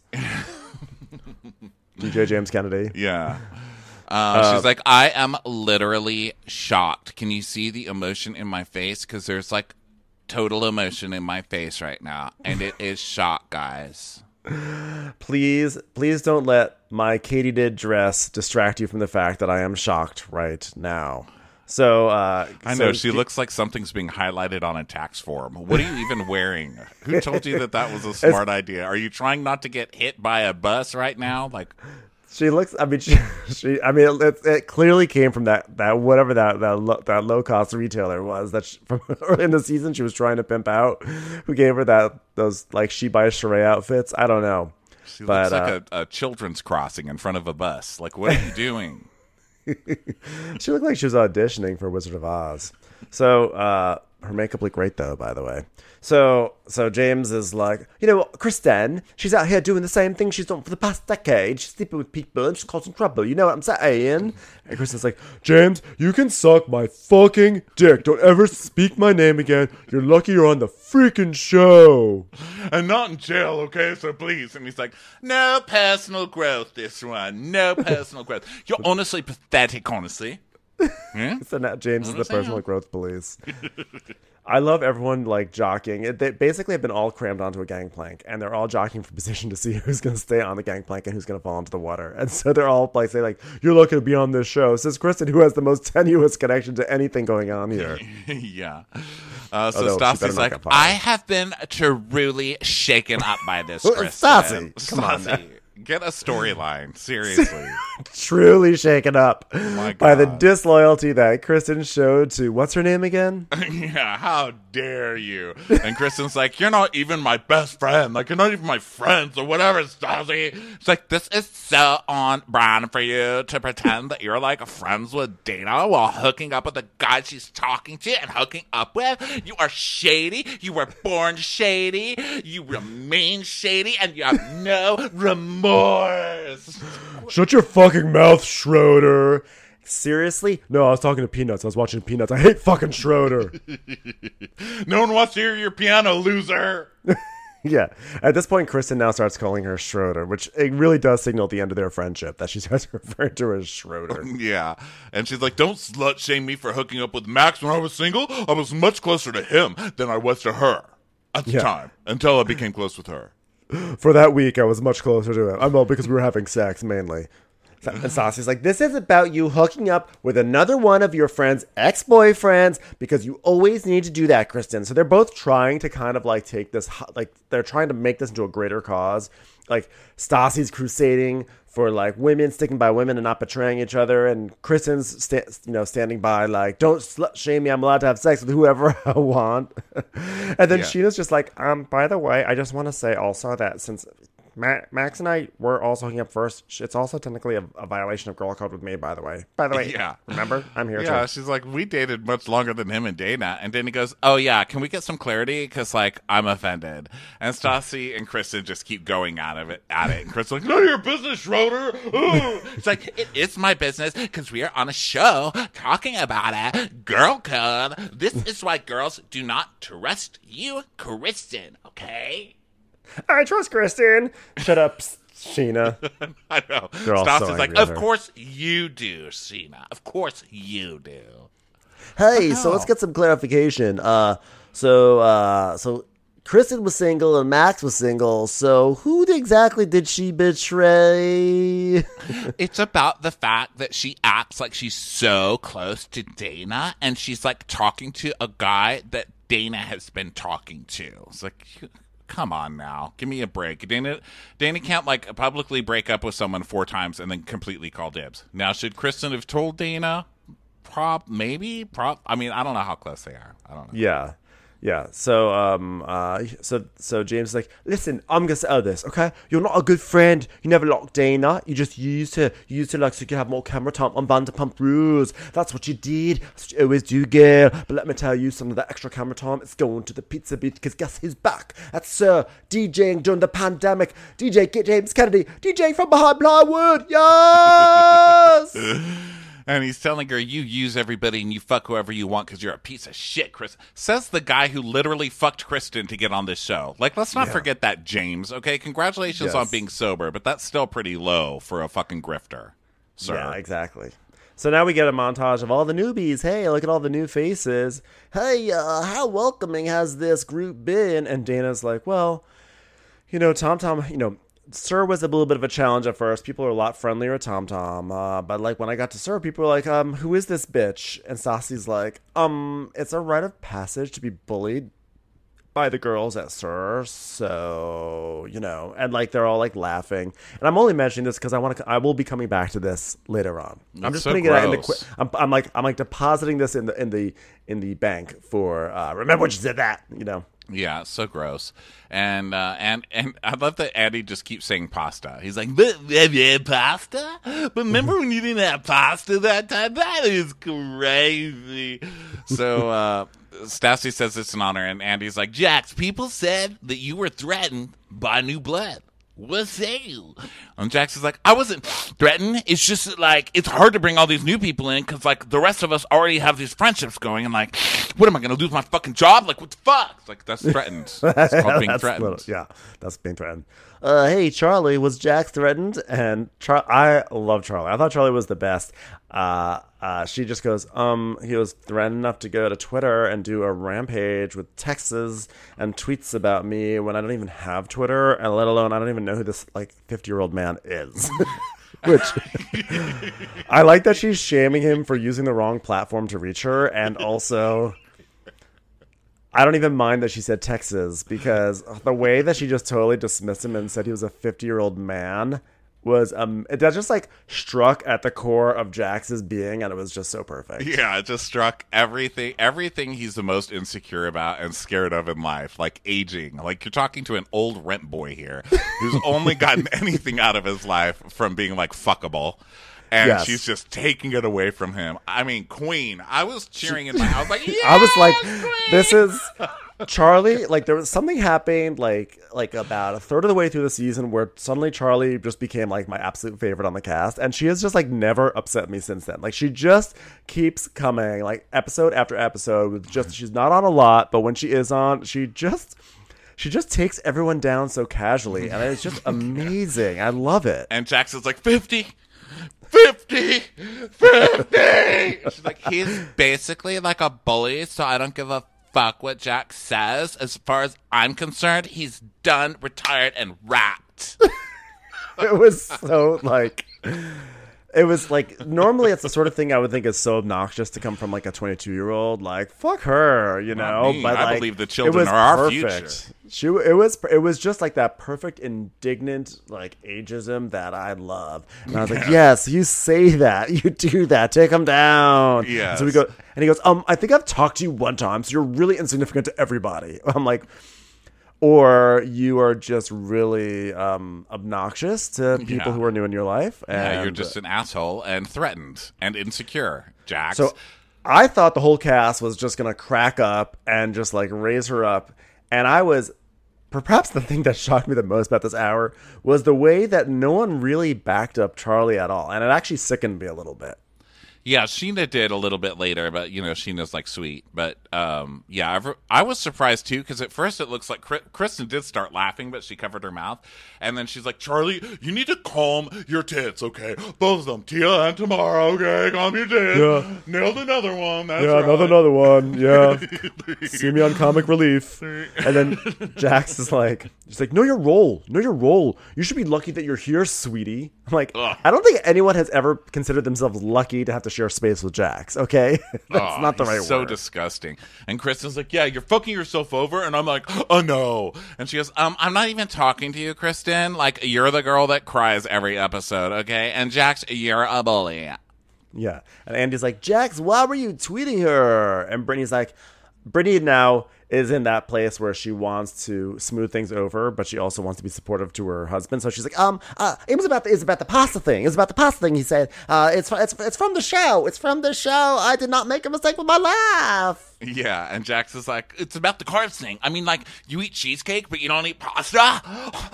DJ James Kennedy. Yeah. She's like, I am literally shocked. Can you see the emotion in my face? Because there's like total emotion in my face right now. And it is shock, guys. Please don't let my katydid dress distract you from the fact that I am shocked right now. So I know, she looks like something's being highlighted on a tax form. What are you even wearing? Who told you that was a smart idea? Are you trying not to get hit by a bus right now? Like, she looks. I mean, it clearly came from that whatever that low cost retailer was that from early in the season she was trying to pimp out. Who gave her those like She Buys Sheree outfits? I don't know. she looks like a children's crossing in front of a bus. Like, what are you doing? She looked like she was auditioning for Wizard of Oz. So her makeup looked great though, by the way. So James is like, Kristen, she's out here doing the same thing she's done for the past decade. She's sleeping with people and she's causing trouble. You know what I'm saying? And Kristen's like, James, you can suck my fucking dick. Don't ever speak my name again. You're lucky you're on the freaking show. I'm not in jail, okay? So please. And he's like, no personal growth, this one. No personal growth. You're honestly pathetic, honestly. Yeah? So now James is the Understand. personal growth police. I love everyone like jockeying. They basically have been all crammed onto a gangplank, and they're all jockeying for position to see who's going to stay on the gangplank and who's going to fall into the water. And so they're all like, say like, "You're lucky to be on this show," says Kristen, who has the most tenuous connection to anything going on here. Yeah. So Stassi's like, I have been truly shaken up by this, Kristen. Stassi, come on, man. Get a storyline, seriously. Truly shaken up my by the God. disloyalty that Kristen showed to, what's her name again? Yeah, how dare you? And Kristen's like, you're not even my best friend. Like, you're not even my friends or whatever, Stassi. It's like, this is so on brand for you to pretend that you're like friends with Dana while hooking up with the guy she's talking to and hooking up with. You are shady. You were born shady. You remain shady, and you have no remorse. Shut your fucking mouth, Schroeder. Seriously? No, I was talking to Peanuts. I was watching Peanuts. I hate fucking Schroeder. No one wants to hear your piano, loser. Yeah. At this point, Kristen now starts calling her Schroeder, which it really does signal the end of their friendship that she starts referring to her as Schroeder. Yeah. And she's like, don't slut shame me for hooking up with Max when I was single. I was much closer to him than I was to her at the time, until I became close with her. For that week, I was much closer to him. I know, because we were having sex, mainly. And Stassi's like, this is about you hooking up with another one of your friend's ex-boyfriends, because you always need to do that, Kristen. So they're both trying to kind of like take this, like they're trying to make this into a greater cause. Like Stassi's crusading for like women sticking by women and not betraying each other, and Kristen's standing by like, don't slut shame me, I'm allowed to have sex with whoever I want. And then Sheena's just like, by the way, I just want to say also that since Max and I were also hooking up first, it's also technically a violation of girl code with me, by the way. Yeah. Remember? I'm here too. Yeah, she's like, we dated much longer than him and Dana. And then he goes, oh yeah, can we get some clarity? Because like, I'm offended. And Stassi and Kristen just keep going at it. And Kristen's like, none of your business, Schroeder. Ooh. It's like, it is my business because we are on a show talking about it. Girl code. This is why girls do not trust you, Kristen, okay? I trust Kristen. Shut up, Sheena. I know. They're all so Stassi's like, angry at of her. course you do, Sheena. Of course you do. Hey, so let's get some clarification. So Kristen was single and Max was single. So who exactly did she betray? It's about the fact that she acts like she's so close to Dana, and she's like talking to a guy that Dana has been talking to. It's like, come on now, give me a break. Dana can't like publicly break up with someone 4 times and then completely call dibs. Now, should Kristen have told Dana? Maybe. I mean, I don't know how close they are. I don't know. Yeah. So James is like, listen, I'm gonna settle this, okay? You're not a good friend. You never locked Dana. You just used her like so you could have more camera time on Vanderpump Rules. That's what you did. That's what you always do, girl. But let me tell you, some of that extra camera time is going to the pizza booth, because guess who's back? That's Sir DJing during the pandemic. DJ James Kennedy, DJ from behind plywood. Yes. And he's telling her, you use everybody and you fuck whoever you want because you're a piece of shit, Chris. Says the guy who literally fucked Kristen to get on this show. Like, let's not forget that, James, okay? Congratulations on being sober, but that's still pretty low for a fucking grifter, sir. Yeah, exactly. So now we get a montage of all the newbies. Hey, look at all the new faces. Hey, how welcoming has this group been? And Dana's like, well, Tom, Sir was a little bit of a challenge at first. People are a lot friendlier at TomTom. But like when I got to Sir, people were like, who is this bitch? And Stassi's like, it's a rite of passage to be bullied by the girls at Sir. So, and like they're all like laughing. And I'm only mentioning this because I will be coming back to this later on. I'm just putting it out in the I'm like depositing this in the bank for remember when she said that, Yeah, so gross. And I love that Andy just keeps saying pasta. He's like, but have you had pasta? But remember when you didn't have pasta that time? That is crazy. So Stassi says it's an honor, and Andy's like, Jax, people said that you were threatened by new blood. What say you? And Jax is like, I wasn't threatened. It's just that, like, it's hard to bring all these new people in because, like, the rest of us already have these friendships going. And, like, what am I going to lose my fucking job? Like, what the fuck? It's like, that's threatened. It's called being threatened. That's being threatened. Hey, Charlie, was Jax threatened? And I love Charlie. I thought Charlie was the best. she just goes, he was threatened enough to go to Twitter and do a rampage with texts and tweets about me when I don't even have Twitter, and let alone I don't even know who this 50-year-old man is. Which I like that she's shaming him for using the wrong platform to reach her, and also I don't even mind that she said Texas, because the way that she just totally dismissed him and said he was a 50-year-old man was that just struck at the core of Jax's being, and it was just so perfect. Yeah, it just struck everything he's the most insecure about and scared of in life, like aging. Like, you're talking to an old rent boy here who's only gotten anything out of his life from being fuckable. And yes. She's just taking it away from him. I mean, Queen. I was cheering in my house, yes, I was like, Queen! This is Charlie. There was something happened about a third of the way through the season where suddenly Charlie just became my absolute favorite on the cast, and she has just never upset me since then. She just keeps coming episode after episode with just, she's not on a lot, but when she is on, she just takes everyone down so casually, and it's just amazing. I love it. And Jax is 50. 50! 50! She's he's basically a bully, so I don't give a fuck what Jax says. As far as I'm concerned, he's done, retired, and wrapped. It was so it was normally it's the sort of thing I would think is so obnoxious to come from a 22-year-old. Fuck her, you know. Me. But I believe the children are our perfect. future. It was just that perfect indignant ageism that I love. And I was yes, you say that, you do that, take him down. Yes. So we go, and he goes, I think I've talked to you one time, so you're really insignificant to everybody. I'm or you are just really obnoxious to people who are new in your life. And you're just an asshole and threatened and insecure, Jax. So I thought the whole cast was just going to crack up and just raise her up. And I was, perhaps the thing that shocked me the most about this hour was the way that no one really backed up Charlie at all. And it actually sickened me a little bit. Yeah, Sheena did a little bit later, but, Sheena's, sweet. But, I was surprised, too, because at first it looks like Kristen did start laughing, but she covered her mouth. And then she's like, Charlie, you need to calm your tits, okay? Both of them, Tia and Tamara, okay? Calm your tits. Yeah. Nailed another one, that's right. Another one, yeah. See me on Comic Relief. And then Jax is she's like, know your role. Know your role. You should be lucky that you're here, sweetie. I'm ugh. I don't think anyone has ever considered themselves lucky to have to share space with Jax, okay? That's not the right word. So disgusting. And Kristen's like, yeah, you're fucking yourself over. And I'm like, oh, no. And she goes, I'm not even talking to you, Kristen. You're the girl that cries every episode, okay? And Jax, you're a bully. Yeah. And Andy's like, Jax, why were you tweeting her? And Brittany's like, Brittany now is in that place where she wants to smooth things over, but she also wants to be supportive to her husband. So she's like, it's about the pasta thing. It's about the pasta thing. He said, it's from the show. It's from the show. I did not make a mistake with my laugh. Yeah, and Jax is like, it's about the carbs thing. I mean, you eat cheesecake, but you don't eat pasta.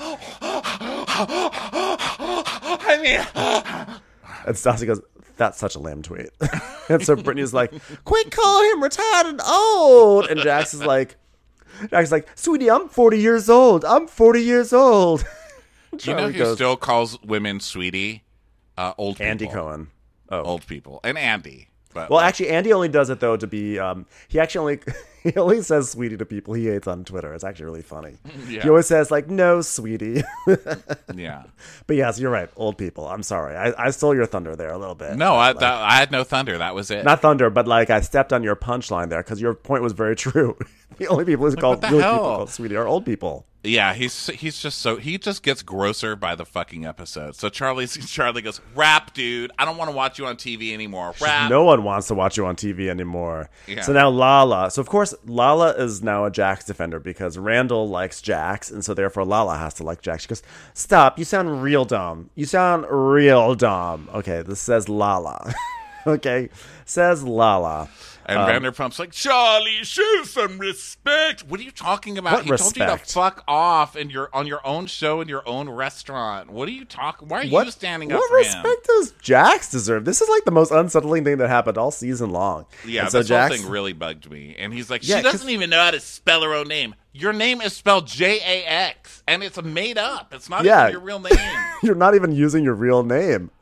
And Stassi goes, that's such a lame tweet. And so Brittany's like, quit calling him retired and old. And Jax is like, sweetie, I'm 40 years old. I'm 40 years old. You know who still calls women sweetie? Old people. Andy Cohen. Oh. Old people. And Andy. But well, actually, Andy only does it, though, to be... he only says sweetie to people he hates on Twitter. It's actually really funny. Yeah. He always says, no, sweetie. Yeah. But yes, you're right. Old people. I'm sorry. I stole your thunder there a little bit. No, I had no thunder. That was it. Not thunder, but I stepped on your punchline there because your point was very true. The only people who called really people called sweetie are old people. Yeah, he's just so he just gets grosser by the fucking episode. So Charlie goes, rap, dude. I don't want to watch you on TV anymore. Rap. No one wants to watch you on TV anymore. Yeah. So now Lala. So of course Lala is now a Jax defender because Randall likes Jax, and so therefore Lala has to like Jax. She goes, stop. You sound real dumb. You sound real dumb. Okay, this says Lala. Okay, says Lala. And Vanderpump's like, Charlie, show some respect. What are you talking about? He told you to fuck off and you're on your own show in your own restaurant. What are you talking? Why are you standing up for him? What respect does Jax deserve? This is the most unsettling thing that happened all season long. Yeah, and so this whole thing really bugged me. And he's like, she doesn't even know how to spell her own name. Your name is spelled Jax, and it's made up. It's not even your real name. You're not even using your real name.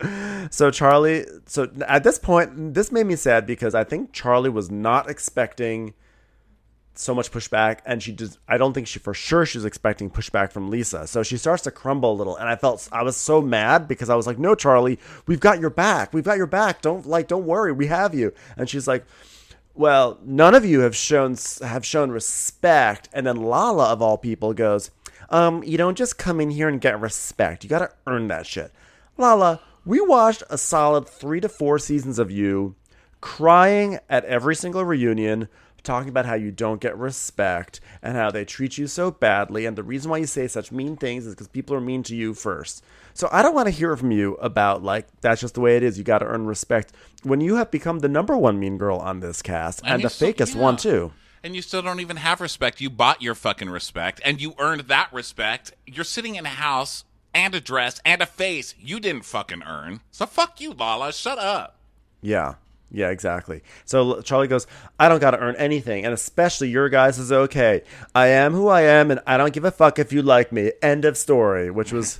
So Charlie, so at this point, this made me sad because I think Charlie was not expecting so much pushback, and I don't think she was expecting pushback from Lisa. So she starts to crumble a little, and I was so mad because I was like, no, Charlie, we've got your back. Don't worry. We have you. And she's like, well, none of you have shown respect. And then Lala, of all people, goes, you don't just come in here and get respect. You got to earn that shit. Lala, we watched a solid 3 to 4 seasons of you crying at every single reunion, talking about how you don't get respect and how they treat you so badly. And the reason why you say such mean things is because people are mean to you first. So I don't want to hear from you about, like, that's just the way it is. You got to earn respect when you have become the number one mean girl on this cast and the fakest one, too. And you still don't even have respect. You bought your fucking respect and you earned that respect. You're sitting in a house and a dress and a face you didn't fucking earn. So fuck you, Lala. Shut up. Yeah, exactly. So Charlie goes, I don't got to earn anything, and especially your guys is okay. I am who I am, and I don't give a fuck if you like me. End of story, which was,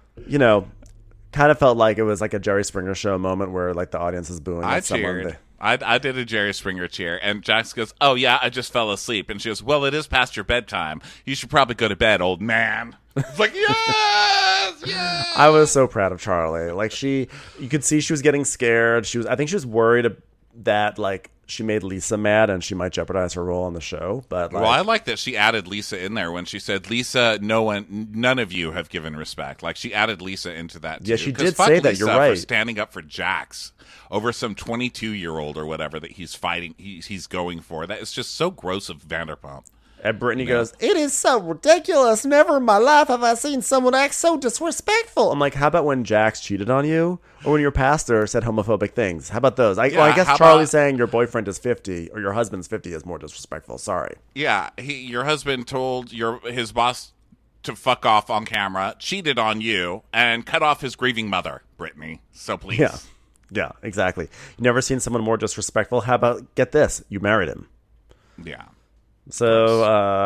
kind of felt like it was like a Jerry Springer show moment where like the audience is booing. I cheered. I did a Jerry Springer cheer, and Jax goes, oh yeah, I just fell asleep. And she goes, well, it is past your bedtime. You should probably go to bed, old man. It's like, yes! I was so proud of Charlie. Like you could see she was getting scared. I think she was worried that like she made Lisa mad and she might jeopardize her role on the show. But well, I like that she added Lisa in there when she said, Lisa, none of you have given respect. Like she added Lisa into that too. Yeah, she did say that. Lisa, you're right. For standing up for Jax over some 22-year-old or whatever that he's fighting, he's going for. That is just so gross of Vanderpump. And Brittany goes, it is so ridiculous. Never in my life have I seen someone act so disrespectful. I'm like, how about when Jax cheated on you? Or when your pastor said homophobic things? How about those? I guess Charlie's saying your boyfriend is 50 or your husband's 50 is more disrespectful. Sorry. Yeah, your husband told his boss to fuck off on camera, cheated on you, and cut off his grieving mother, Brittany. So please. Yeah, exactly. You never seen someone more disrespectful? How about, get this, you married him. Yeah. So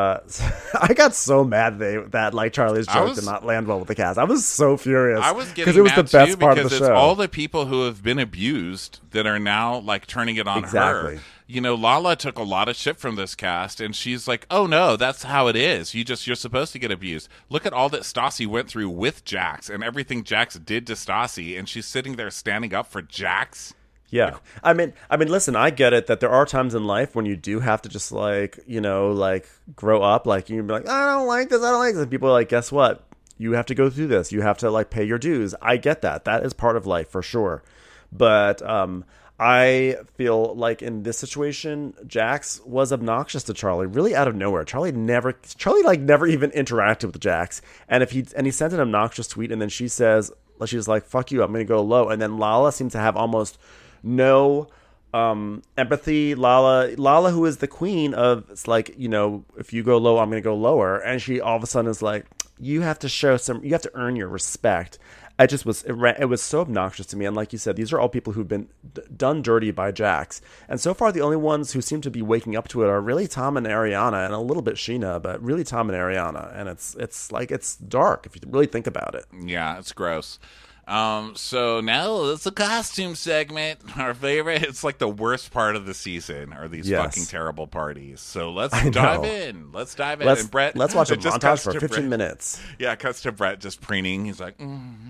I got so mad that like Charlie's joke did not land well with the cast. I was so furious. I was getting it was mad the best too part of the because show. It's all the people who have been abused that are now like turning it on her. Lala took a lot of shit from this cast, and she's like, "Oh no, that's how it is. You're supposed to get abused. Look at all that Stassi went through with Jax and everything Jax did to Stassi, and she's sitting there standing up for Jax." Yeah. I mean, listen, I get it that there are times in life when you do have to just like, grow up. Like you can be like, I don't like this. And people are like, guess what? You have to go through this. You have to like pay your dues. I get that. That is part of life for sure. But I feel like in this situation, Jax was obnoxious to Charlie, really out of nowhere. Charlie never even interacted with Jax. And he sent an obnoxious tweet, and then she's like, fuck you, I'm going to go low. And then Lala seems to have almost no empathy. Lala, who is the queen of, it's like, if you go low, I'm going to go lower. And she all of a sudden is like, you have to earn your respect. It was so obnoxious to me. And like you said, these are all people who've been done dirty by Jax. And so far, the only ones who seem to be waking up to it are really Tom and Ariana, and a little bit Sheena, but really Tom and Ariana. And it's dark if you really think about it. Yeah, it's gross. So now it's a costume segment. Our favorite. It's like the worst part of the season are these fucking terrible parties. So let's dive in. And Brett, let's watch a montage for 15 minutes. Yeah, it cuts to Brett just preening. He's like,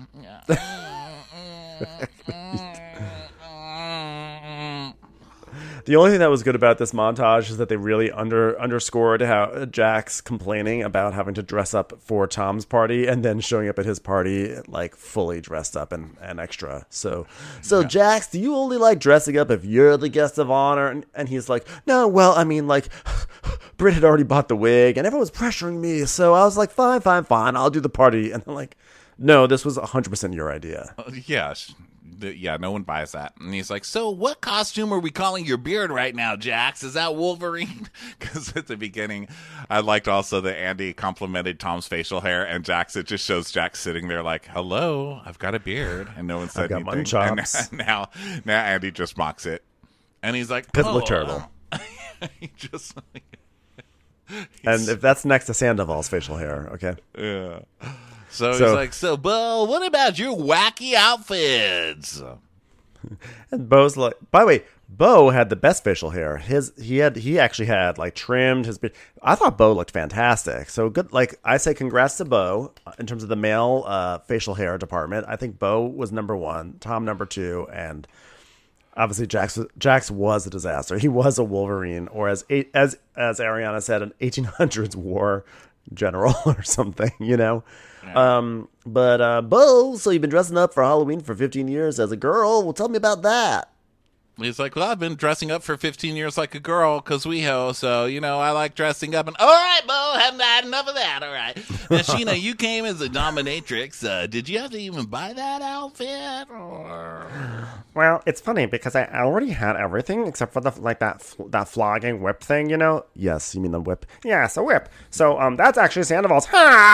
The only thing that was good about this montage is that they really underscored how Jax complaining about having to dress up for Tom's party and then showing up at his party like fully dressed up and extra. So Jax, do you only like dressing up if you're the guest of honor? And he's like, no, well, I mean, like, Britt had already bought the wig and everyone was pressuring me. So I was like, fine, I'll do the party. And I'm like, no, this was 100% your idea. Yeah, no one buys that. And he's like, so what costume are we calling your beard right now, Jax? Is that Wolverine? Because at the beginning, I liked also that Andy complimented Tom's facial hair, and Jax, it just shows Jax sitting there like, hello, I've got a beard. And no one said anything. I've got mutton chops. And now Andy just mocks it. And he's like, because it looked terrible. He just and if that's next to Sandoval's facial hair, okay? Yeah. So he's like, so, Bo, what about your wacky outfits? And Bo's like, by the way, Bo had the best facial hair. He actually had like trimmed his beard. I thought Bo looked fantastic. So good. Like I say, congrats to Bo in terms of the male facial hair department. I think Bo was number 1, Tom number 2, and obviously Jax was a disaster. He was a Wolverine, or as Ariana said, an 1800s war general or something. You know. Yeah. But Bo, so you've been dressing up for Halloween for 15 years as a girl. Well, tell me about that. He's like, well, I've been dressing up for 15 years like a girl because we ho, so, you know, I like dressing up. And all right, Bo, haven't had enough of that. All right. Now, Sheena, you came as a dominatrix. Did you have to even buy that outfit? Or... Well, it's funny because I already had everything except for that flogging whip thing, you know? Yes, you mean the whip? Yes, a whip. So that's actually Sandoval's.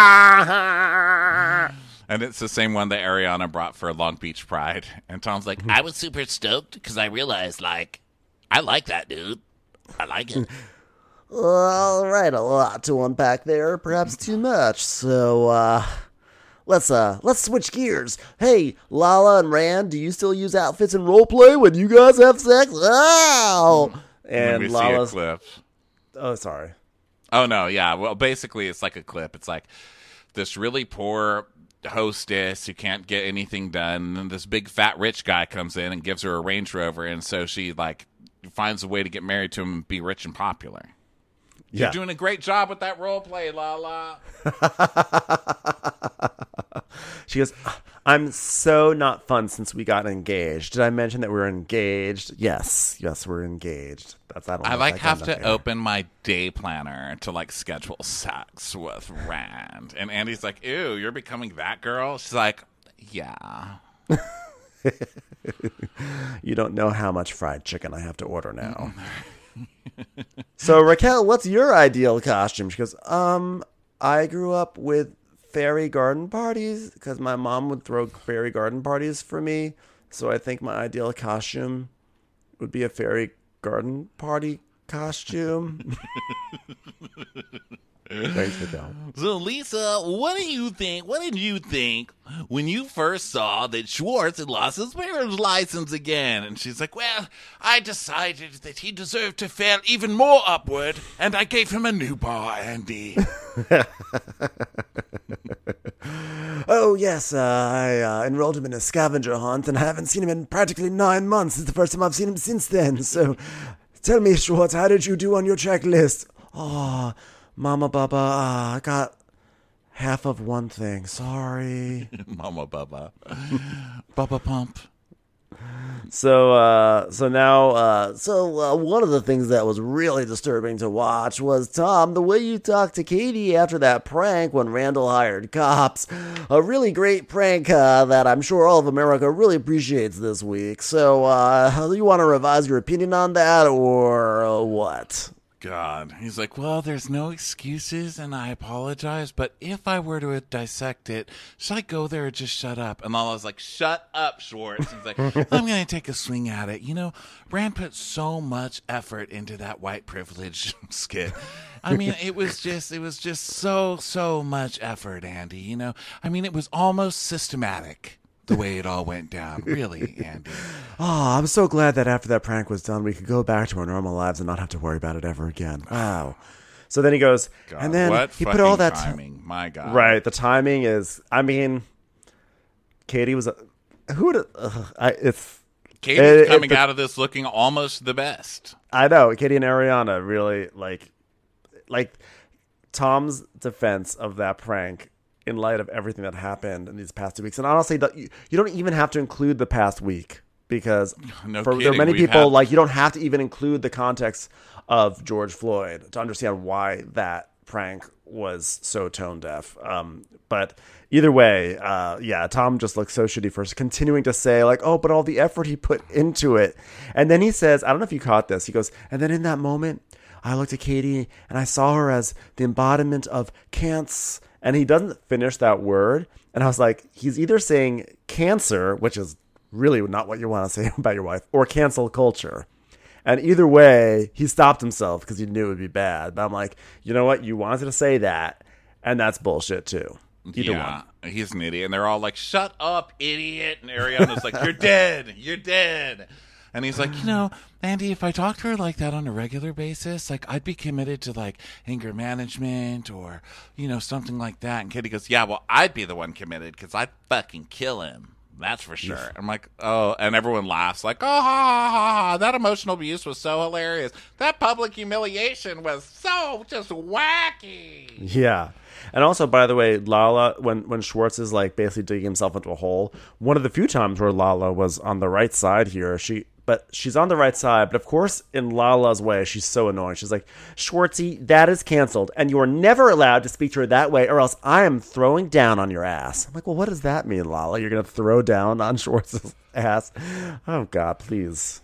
And it's the same one that Ariana brought for Long Beach Pride. And Tom's like, I was super stoked because I realized, like, I like that dude. I like it. All right, a lot to unpack there, perhaps too much. So, let's switch gears. Hey, Lala and Rand, do you still use outfits in roleplay when you guys have sex? Oh! And Lala's... see a clip. Oh, sorry. Oh, no, yeah. Well, basically, it's like a clip. It's like this really poor hostess who can't get anything done, and this big fat rich guy comes in and gives her a Range Rover, and so she like finds a way to get married to him and be rich and popular. Yeah. You're doing a great job with that role play, Lala. She goes, I'm so not fun since we got engaged. Did I mention that we're engaged? Yes, we're engaged. I have to open my day planner to like schedule sex with Rand. And Andy's like, ew, you're becoming that girl? She's like, yeah. You don't know how much fried chicken I have to order now. So Raquel, what's your ideal costume? She goes, I grew up with fairy garden parties because my mom would throw fairy garden parties for me. So I think my ideal costume would be a fairy garden party costume. Thanks, Raquel. So, Lisa, what did you think when you first saw that Schwartz had lost his marriage license again? And she's like, well, I decided that he deserved to fail even more upward, and I gave him a new bar, Andy. Oh, yes, I enrolled him in a scavenger hunt, and I haven't seen him in practically 9 months. It's the first time I've seen him since then. So, tell me, Schwartz, how did you do on your checklist? Oh, Mama Bubba, I got half of one thing. Sorry. Mama Bubba. Bubba Pump. So one of the things that was really disturbing to watch was, Tom, the way you talked to Katie after that prank when Randall hired cops. A really great prank that I'm sure all of America really appreciates this week. So, do you want to revise your opinion on that, or what? God. He's like, well, there's no excuses, and I apologize, but if I were to dissect it, should I go there or just shut up? And Lala's like, shut up, Schwartz. He's like, I'm going to take a swing at it. You know, Rand put so much effort into that white privilege skit. I mean, it was just so much effort, Andy, you know? I mean, it was almost systematic. The way it all went down. Really, Andy. Oh, I'm so glad that after that prank was done, we could go back to our normal lives and not have to worry about it ever again. Wow. So then he goes, God, and then what he put all that timing. My God. Right. The timing is, I mean, Katie was, Katie's coming out of this looking almost the best. I know. Katie and Ariana really, like Tom's defense of that prank in light of everything that happened in these past 2 weeks. And honestly, you don't even have to include the past week because there are many people, like, you don't have to even include the context of George Floyd to understand why that prank was so tone deaf. But either way, Tom just looks so shitty for continuing to say, like, oh, but all the effort he put into it. And then he says, I don't know if you caught this. He goes, and then in that moment, I looked at Katie and I saw her as the embodiment of cancer. And he doesn't finish that word. And I was like, he's either saying cancer, which is really not what you want to say about your wife, or cancel culture. And either way, he stopped himself because he knew it would be bad. But I'm like, you know what? You wanted to say that, and that's bullshit too. Either one. He's an idiot. And they're all like, shut up, idiot. And Ariana's like, you're dead. You're dead. And he's like, Andy, if I talked to her like that on a regular basis, like I'd be committed to like anger management or, something like that. And Katie goes, yeah, well, I'd be the one committed because I'd fucking kill him. That's for sure. I'm like, oh, and everyone laughs like, oh, ha, ha, ha, ha. That emotional abuse was so hilarious. That public humiliation was so just wacky. Yeah. And also, by the way, Lala, when Schwartz is like basically digging himself into a hole, one of the few times where Lala was on the right side here, she's on the right side, but of course, in Lala's way, she's so annoying. She's like, Schwartzy, that is canceled, and you are never allowed to speak to her that way, or else I am throwing down on your ass. I'm like, well, what does that mean, Lala? You're going to throw down on Schwartz's ass? Oh, God, please.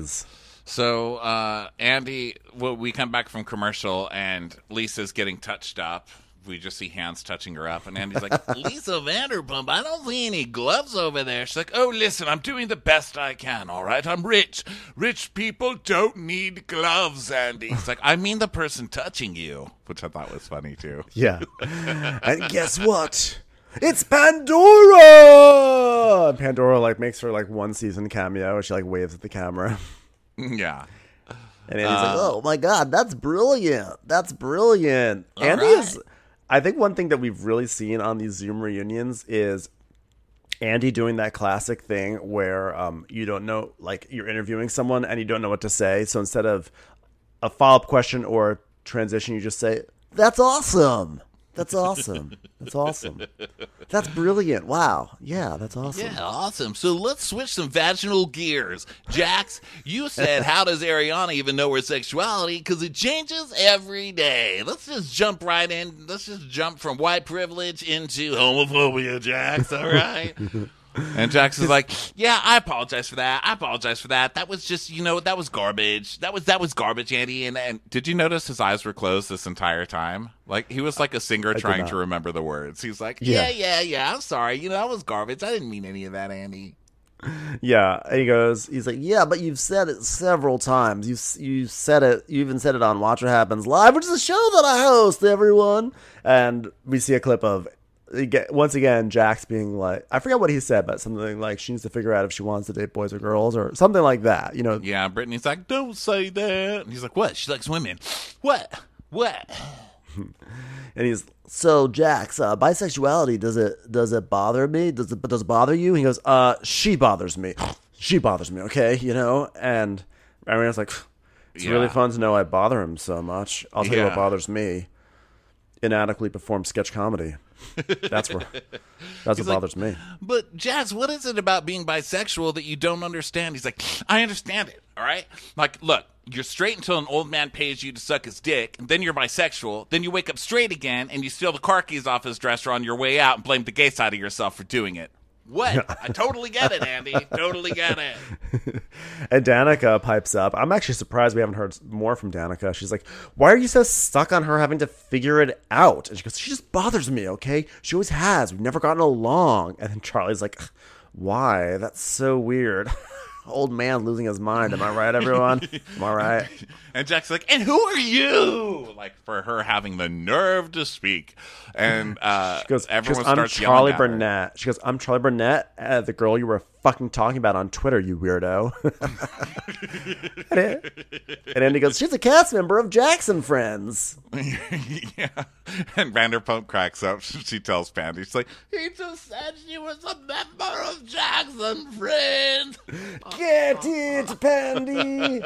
So, Andy, we come back from commercial, and Lisa's getting touched up. We just see hands touching her up, and Andy's like, Lisa Vanderpump, I don't see any gloves over there. She's like, oh, listen, I'm doing the best I can, all right? I'm rich. Rich people don't need gloves, Andy. He's like, I mean the person touching you, which I thought was funny, too. Yeah. And guess what? It's Pandora! And Pandora, like, makes her, like, one season cameo, and she, like, waves at the camera. Yeah. And Andy's like, oh, my God, that's brilliant. Andy right. is... I think one thing that we've really seen on these Zoom reunions is Andy doing that classic thing where you don't know, like you're interviewing someone and you don't know what to say. So instead of a follow-up question or transition, you just say, that's awesome. That's awesome. That's awesome. That's brilliant. Wow. Yeah, that's awesome. Yeah, awesome. So let's switch some vaginal gears. Jax, you said, how does Ariana even know her sexuality? Because it changes every day. Let's just jump right in. Let's just jump from white privilege into homophobia, Jax, all right? And Jax is like, yeah, I apologize for that. That was just, that was garbage. That was garbage, Andy. And did you notice his eyes were closed this entire time? Like, he was like a singer trying to remember the words. He's like, yeah, I'm sorry. That was garbage. I didn't mean any of that, Andy. Yeah, and he's like, yeah, but you've said it several times. You said it. You even said it on Watch What Happens Live, which is a show that I host, everyone. And we see a clip of, once again, Jax being like, I forget what he said, but something like she needs to figure out if she wants to date boys or girls or something like that. Yeah, Brittany's like, don't say that. And he's like, what? She likes women. What? And he's, so Jax, bisexuality, does it bother me? Does it bother you? He goes, she bothers me. She bothers me, okay? And Ariana's like, it's really fun to know I bother him so much. I'll tell you what bothers me. Inadequately performed sketch comedy. That's what bothers me. But Jax, what is it about being bisexual that you don't understand? He's like, I understand it, all right? Like, look, you're straight until an old man pays you to suck his dick, and then you're bisexual, then you wake up straight again, and you steal the car keys off his dresser on your way out and blame the gay side of yourself for doing it. What? I totally get it, Andy. Totally get it. And Danica pipes up. I'm actually surprised we haven't heard more from Danica. She's like, why are you so stuck on her having to figure it out? And she goes, she just bothers me, okay? She always has. We've never gotten along. And then Charlie's like, why? That's so weird. Old man losing his mind. Am I right, everyone? Am I right? And Jack's like, and who are you? Like, for her having the nerve to speak. And she goes, everyone I'm starts Charlie yelling at her. Burnett. She goes, I'm Charlie Burnett, the girl you were fucking talking about on Twitter, you weirdo. And Andy goes, she's a cast member of Jackson Friends. Yeah. And Vanderpump cracks up. She tells Pandy, she's like, he just said she was a member of Jackson Friends. Get it, Pandy.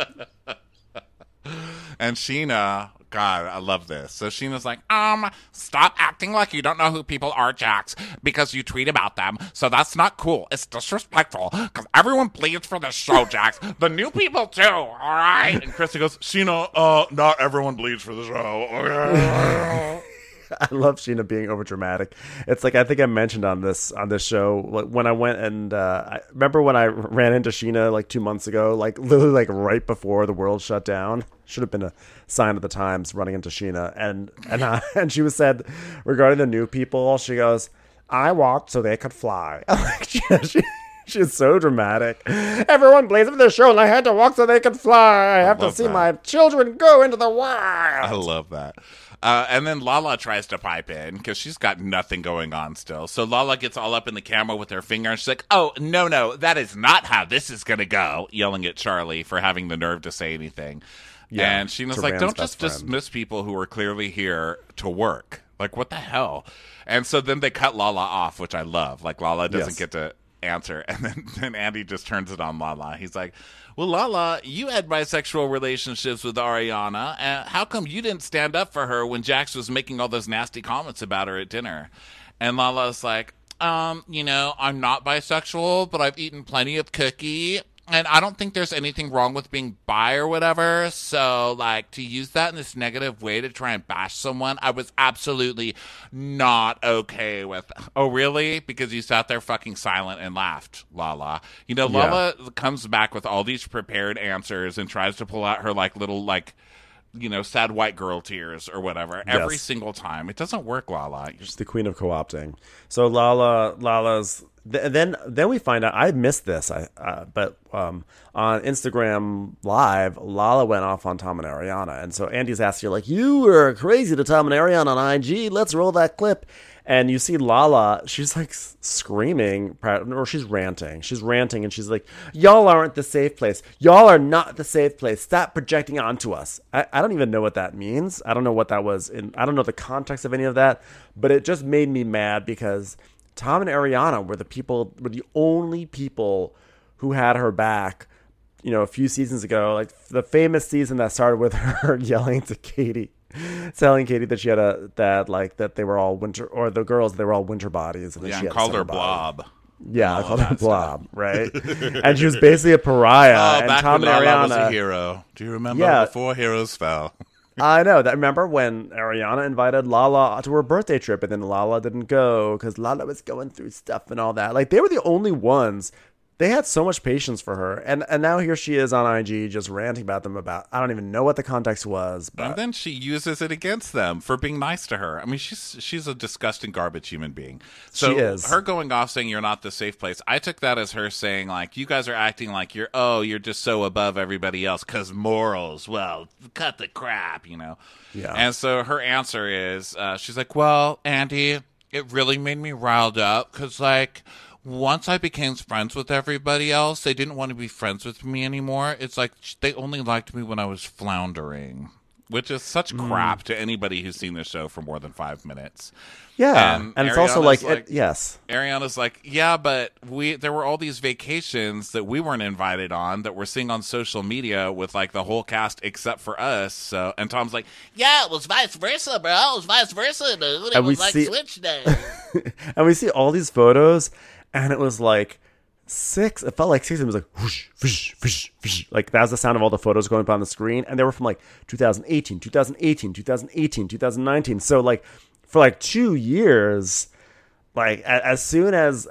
And Sheena, God, I love this. So Sheena's like, stop acting like you don't know who people are, Jax, because you tweet about them. So that's not cool. It's disrespectful, because everyone bleeds for this show, Jax. The new people too, all right? And Krista goes, Sheena, not everyone bleeds for the show. I love Sheena being overdramatic. It's like, I think I mentioned on this show, like when I went and I remember when I ran into Sheena like 2 months ago, like literally like right before the world shut down. Should have been a sign of the times, running into Sheena. And she was said regarding the new people, she goes, I walked so they could fly. Like, she's so dramatic. Everyone blazed for the show, and I had to walk so they could fly. I have to see my children go into the wild. I love that. And then Lala tries to pipe in because she's got nothing going on still. So Lala gets all up in the camera with her finger. And she's like, oh, no, that is not how this is going to go. Yelling at Charlie for having the nerve to say anything. Yeah, and Sheena's like, don't just dismiss people who are clearly here to work. Like, what the hell? And so then they cut Lala off, which I love. Like, Lala doesn't get to answer. And then Andy just turns it on Lala. He's like, well, Lala, you had bisexual relationships with Ariana. How come you didn't stand up for her when Jax was making all those nasty comments about her at dinner? And Lala's like, I'm not bisexual, but I've eaten plenty of cookie. And I don't think there's anything wrong with being bi or whatever. So, like, to use that in this negative way to try and bash someone, I was absolutely not okay with. Oh, really? Because you sat there fucking silent and laughed, Lala. Lala comes back with all these prepared answers and tries to pull out her, like, little, like, sad white girl tears or whatever every single time. It doesn't work, Lala. She's the queen of co-opting. So Lala's... Then we find out, I missed this, but on Instagram Live, Lala went off on Tom and Ariana. And so Andy's asking her, like, you were crazy to Tom and Ariana on IG. Let's roll that clip. And you see Lala, she's like screaming, or she's ranting. She's ranting and she's like, y'all aren't the safe place. Y'all are not the safe place. Stop projecting onto us. I don't even know what that means. I don't know what that was. I don't know the context of any of that. But it just made me mad because Tom and Ariana were the only people who had her back, a few seasons ago. Like the famous season that started with her yelling to Katie, telling Katie that she had that they were all winter, or the girls, they were all winter bodies. And she called her Blob. Yeah, I called her Blob, right? And she was basically a pariah. And back Tom when and Ariana was a hero. Do you remember before heroes fell? I know that. Remember when Ariana invited Lala to her birthday trip, and then Lala didn't go because Lala was going through stuff and all that. Like they were the only ones. They had so much patience for her, and now here she is on IG just ranting about them. I don't even know what the context was. But. And then she uses it against them for being nice to her. I mean, she's a disgusting garbage human being. So she is. Her going off saying you're not the safe place, I took that as her saying like, you guys are acting like you're just so above everybody else because morals. Well, cut the crap, Yeah. And so her answer is, she's like, well, Andy, it really made me riled up because like. Once I became friends with everybody else, they didn't want to be friends with me anymore. It's like they only liked me when I was floundering, which is such crap to anybody who's seen the show for more than 5 minutes. Yeah, and it's also like yes. Ariana's like, yeah, but there were all these vacations that we weren't invited on that we're seeing on social media with like the whole cast except for us. So, and Tom's like, yeah, it was vice versa, bro. It was vice versa, dude. It was like Switch Day. And we see all these photos. And it was like 6. It felt like 6. It was like whoosh, whoosh, whoosh, whoosh. Like that was the sound of all the photos going up on the screen. And they were from like 2018, 2018, 2018, 2019. So like for like 2 years, like as soon as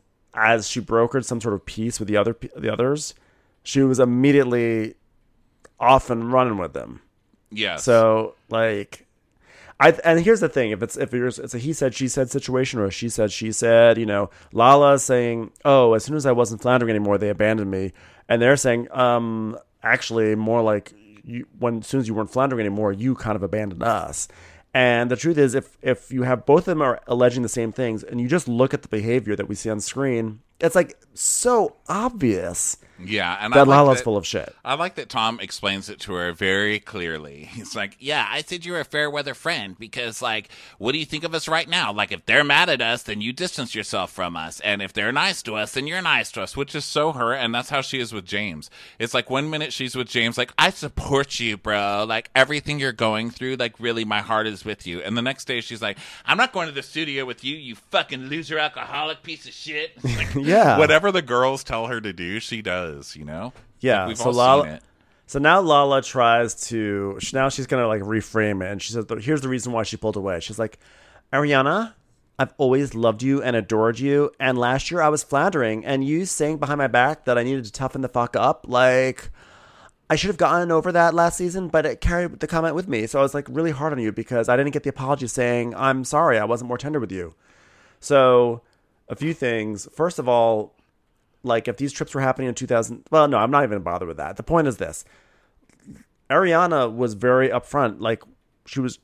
she brokered some sort of peace with the others, she was immediately off and running with them. Yeah. So like. And here's the thing: if it's a he said she said situation or a she said she said, Lala saying, "Oh, as soon as I wasn't floundering anymore, they abandoned me," and they're saying, actually, more like as soon as you weren't floundering anymore, you kind of abandoned us. And the truth is, if you have both of them are alleging the same things, and you just look at the behavior that we see on screen, it's like so obvious. Yeah, and that Lala's full of shit. I like that Tom explains it to her very clearly. He's like, yeah, I said you're a fair weather friend because, like, what do you think of us right now? Like, if they're mad at us, then you distance yourself from us. And if they're nice to us, then you're nice to us, which is so her. And that's how she is with James. It's like 1 minute she's with James, like, I support you, bro. Like, everything you're going through, like, really, my heart is with you. And the next day she's like, I'm not going to the studio with you, you fucking loser alcoholic piece of shit. Like, yeah. Whatever the girls tell her to do, she does, Yeah, like we've so all seen it. So now Lala tries to. Now she's gonna like reframe it, and she says, "Here's the reason why she pulled away." She's like, "Ariana, I've always loved you and adored you, and last year I was floundering, and you saying behind my back that I needed to toughen the fuck up. Like, I should have gotten over that last season, but it carried the comment with me. So I was like really hard on you because I didn't get the apology saying I'm sorry, I wasn't more tender with you. So a few things. First of all." Like, if these trips were happening in 2000... Well, no, I'm not even bothered with that. The point is this. Ariana was very upfront. Like, she was...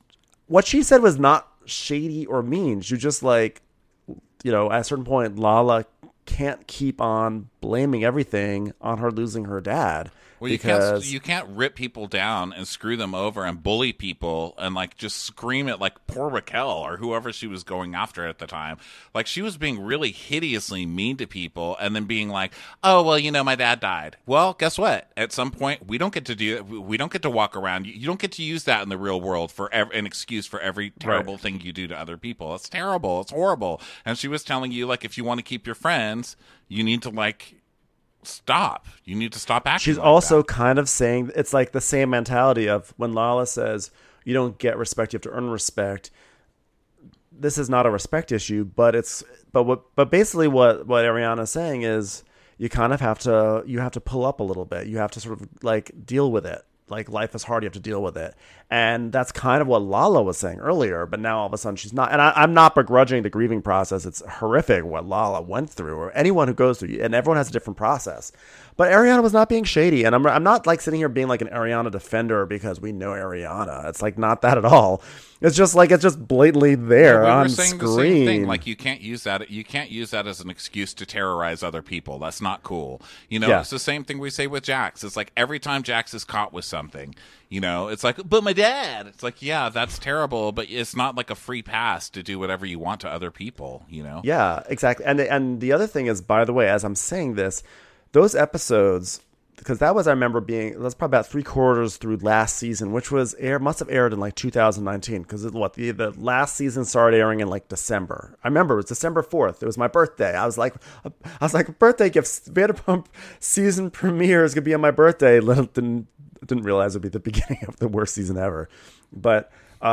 what she said was not shady or mean. She just like, you know, at a certain point, Lala can't keep on blaming everything on her losing her dad. Well, because you can't rip people down and screw them over and bully people and like just scream at like poor Raquel or whoever she was going after at the time. Like she was being really hideously mean to people and then being like, "Oh, well, you know, my dad died." Well, guess what? At some point, we don't get to walk around. You don't get to use that in the real world for an excuse for every terrible thing you do to other people. It's terrible. It's horrible. And she was telling you like if you want to keep your friends, you need to like stop. You need to stop acting. She's like also that. kind of saying it's like the same mentality of when Lala says you don't get respect, you have to earn respect. This is not a respect issue, but basically what Ariana's saying is you kind of have to pull up a little bit. You have to sort of like deal with it. Like life is hard, you have to deal with it. And that's kind of what Lala was saying earlier, but now all of a sudden she's not. And I'm not begrudging the grieving process. It's horrific what Lala went through, or anyone who goes through, and everyone has a different process. But Ariana was not being shady, and I'm not like sitting here being like an Ariana defender because we know Ariana. It's like not that at all. It's just blatantly there we on were saying screen. the same thing. Like you can't use that. You can't use that as an excuse to terrorize other people. That's not cool. You know, It's the same thing we say with Jax. It's like every time Jax is caught with something, you know, it's like, but my dad. It's like, yeah, that's terrible, but it's not like a free pass to do whatever you want to other people. You know? Yeah, exactly. And the other thing is, by the way, as I'm saying this, those episodes, because that was, I remember that's probably about 3/4 through last season, which must have aired in like 2019, because the last season started airing in like December. I remember it was December 4th. It was my birthday. I was like birthday gifts. Vanderpump season premiere is gonna be on my birthday. Didn't realize it'd be the beginning of the worst season ever, but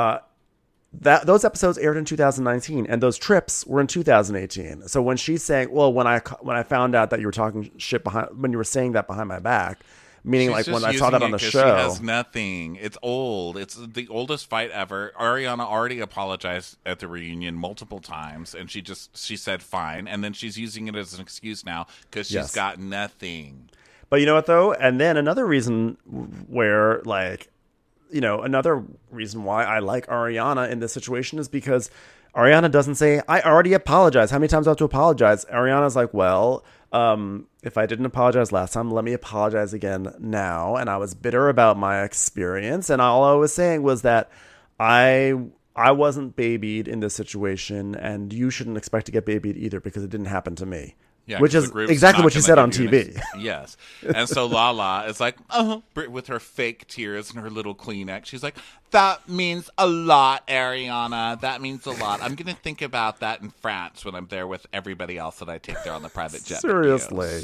those episodes aired in 2019, and those trips were in 2018. So when she's saying, "Well, when I found out that you were talking shit when you were saying that behind my back," meaning she's like when I saw that on the show, she has nothing. It's old. It's the oldest fight ever. Ariana already apologized at the reunion multiple times, and she said fine, and then she's using it as an excuse now because she's got nothing. But you know what though? And then another reason where like, you know, another reason why I like Ariana in this situation is because Ariana doesn't say, "I already apologize. How many times do I have to apologize?" Ariana's like, "Well, if I didn't apologize last time, let me apologize again now. And I was bitter about my experience. And all I was saying was that I wasn't babied in this situation, and you shouldn't expect to get babied either because it didn't happen to me." Yeah, which is exactly what she said on TV. Yes. And so Lala is like, with her fake tears and her little Kleenex. She's like, "That means a lot, Ariana. That means a lot. I'm going to think about that in France when I'm there with everybody else that I take there on the private jet." Seriously.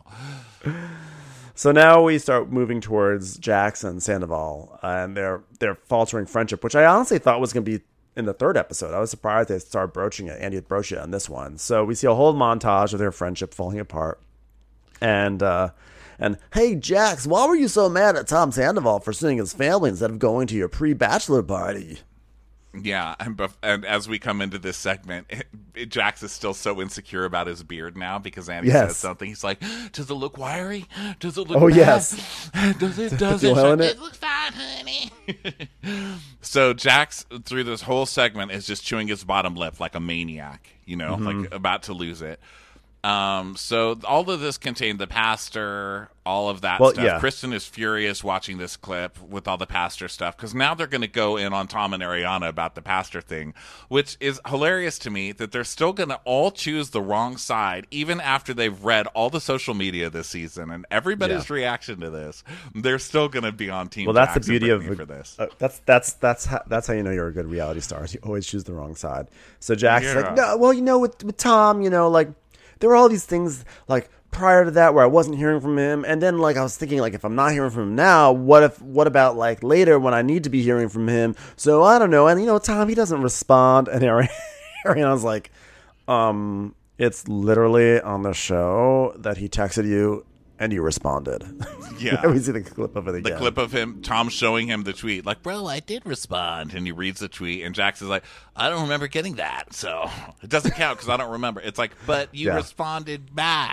So now we start moving towards Jax and Sandoval and their faltering friendship, which I honestly thought was going to be in the third episode. I was surprised they started broaching it. Andy had broached it on this one. So we see a whole montage of their friendship falling apart. And "Hey, Jax, why were you so mad at Tom Sandoval for seeing his family instead of going to your pre-bachelor party?" Yeah, and as we come into this segment, Jax is still so insecure about his beard now because Andy says something. He's like, "Does it look wiry? Does it look bad? Yes. Does it? It looks fine, honey." So Jax, through this whole segment, is just chewing his bottom lip like a maniac, you know, like about to lose it. So all of this contained the pastor, all of that stuff. Yeah. Kristen is furious watching this clip with all the pastor stuff because now they're going to go in on Tom and Ariana about the pastor thing, which is hilarious to me that they're still going to all choose the wrong side even after they've read all the social media this season and everybody's reaction to this. They're still going to be on Team. Well, that's Jax the beauty of for this. That's how you know you're a good reality star. You always choose the wrong side. So Jax is like, "No, well, you know, with Tom, you know, like there were all these things like prior to that where I wasn't hearing from him, and then like I was thinking like if I'm not hearing from him now, what about like later when I need to be hearing from him? So I don't know." And you know, Tom, he doesn't respond, and Ariana's like, "It's literally on the show that he texted you and you responded." Yeah. We see the clip of it again. The clip of him, Tom showing him the tweet, like, "Bro, I did respond." And he reads the tweet, and Jax is like, "I don't remember getting that, so it doesn't count because I don't remember." It's like, but you responded back.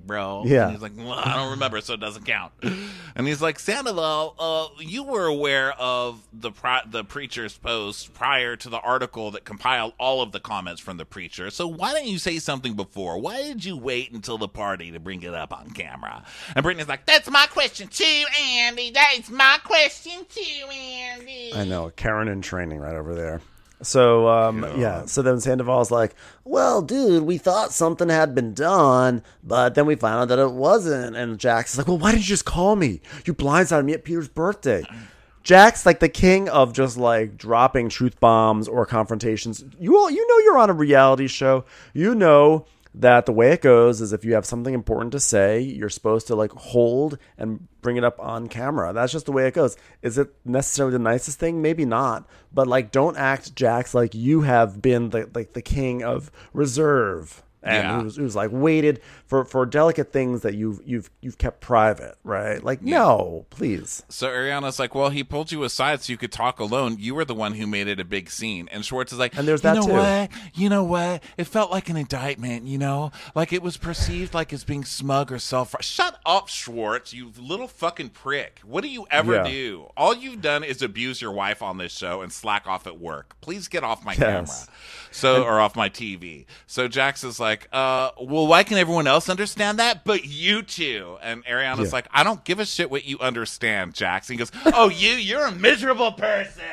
bro? Yeah. And he's like, well, I don't remember, so it doesn't count. And he's like, Sandoval, you were aware of the preacher's post prior to the article that compiled all of the comments from the preacher. So why didn't you say something before? Why did you wait until the party to bring it up on camera? And Brittany's like, that's my question too, Andy. That's my question too, Andy. I know, Karen in training right over there. So, so then Sandoval's like, well, dude, we thought something had been done, but then we found out that it wasn't. And Jax is like, well, why didn't you just call me? You blindsided me at Peter's birthday. Jax, like the king of just like dropping truth bombs or confrontations. You know you're on a reality show. You know that the way it goes is if you have something important to say, you're supposed to like hold and bring it up on camera. That's just the way it goes. Is it necessarily the nicest thing? Maybe not. But like, don't act, Jax, like you have been the king of reserve. And it was like waited for delicate things that you've kept private, right? Like, no, please. So Ariana's like, well, he pulled you aside so you could talk alone. You were the one who made it a big scene. And Schwartz is like, and there's that too. You know what? It felt like an indictment, like it was perceived like as being smug or Shut up, Schwartz, you little fucking prick. What do you ever do? All you've done is abuse your wife on this show and slack off at work. Please get off my camera. Or off my TV. So Jax is like, well, why can everyone else understand that? But you two. And Ariana's like, I don't give a shit what you understand, Jax. And he goes, oh, you're a miserable person.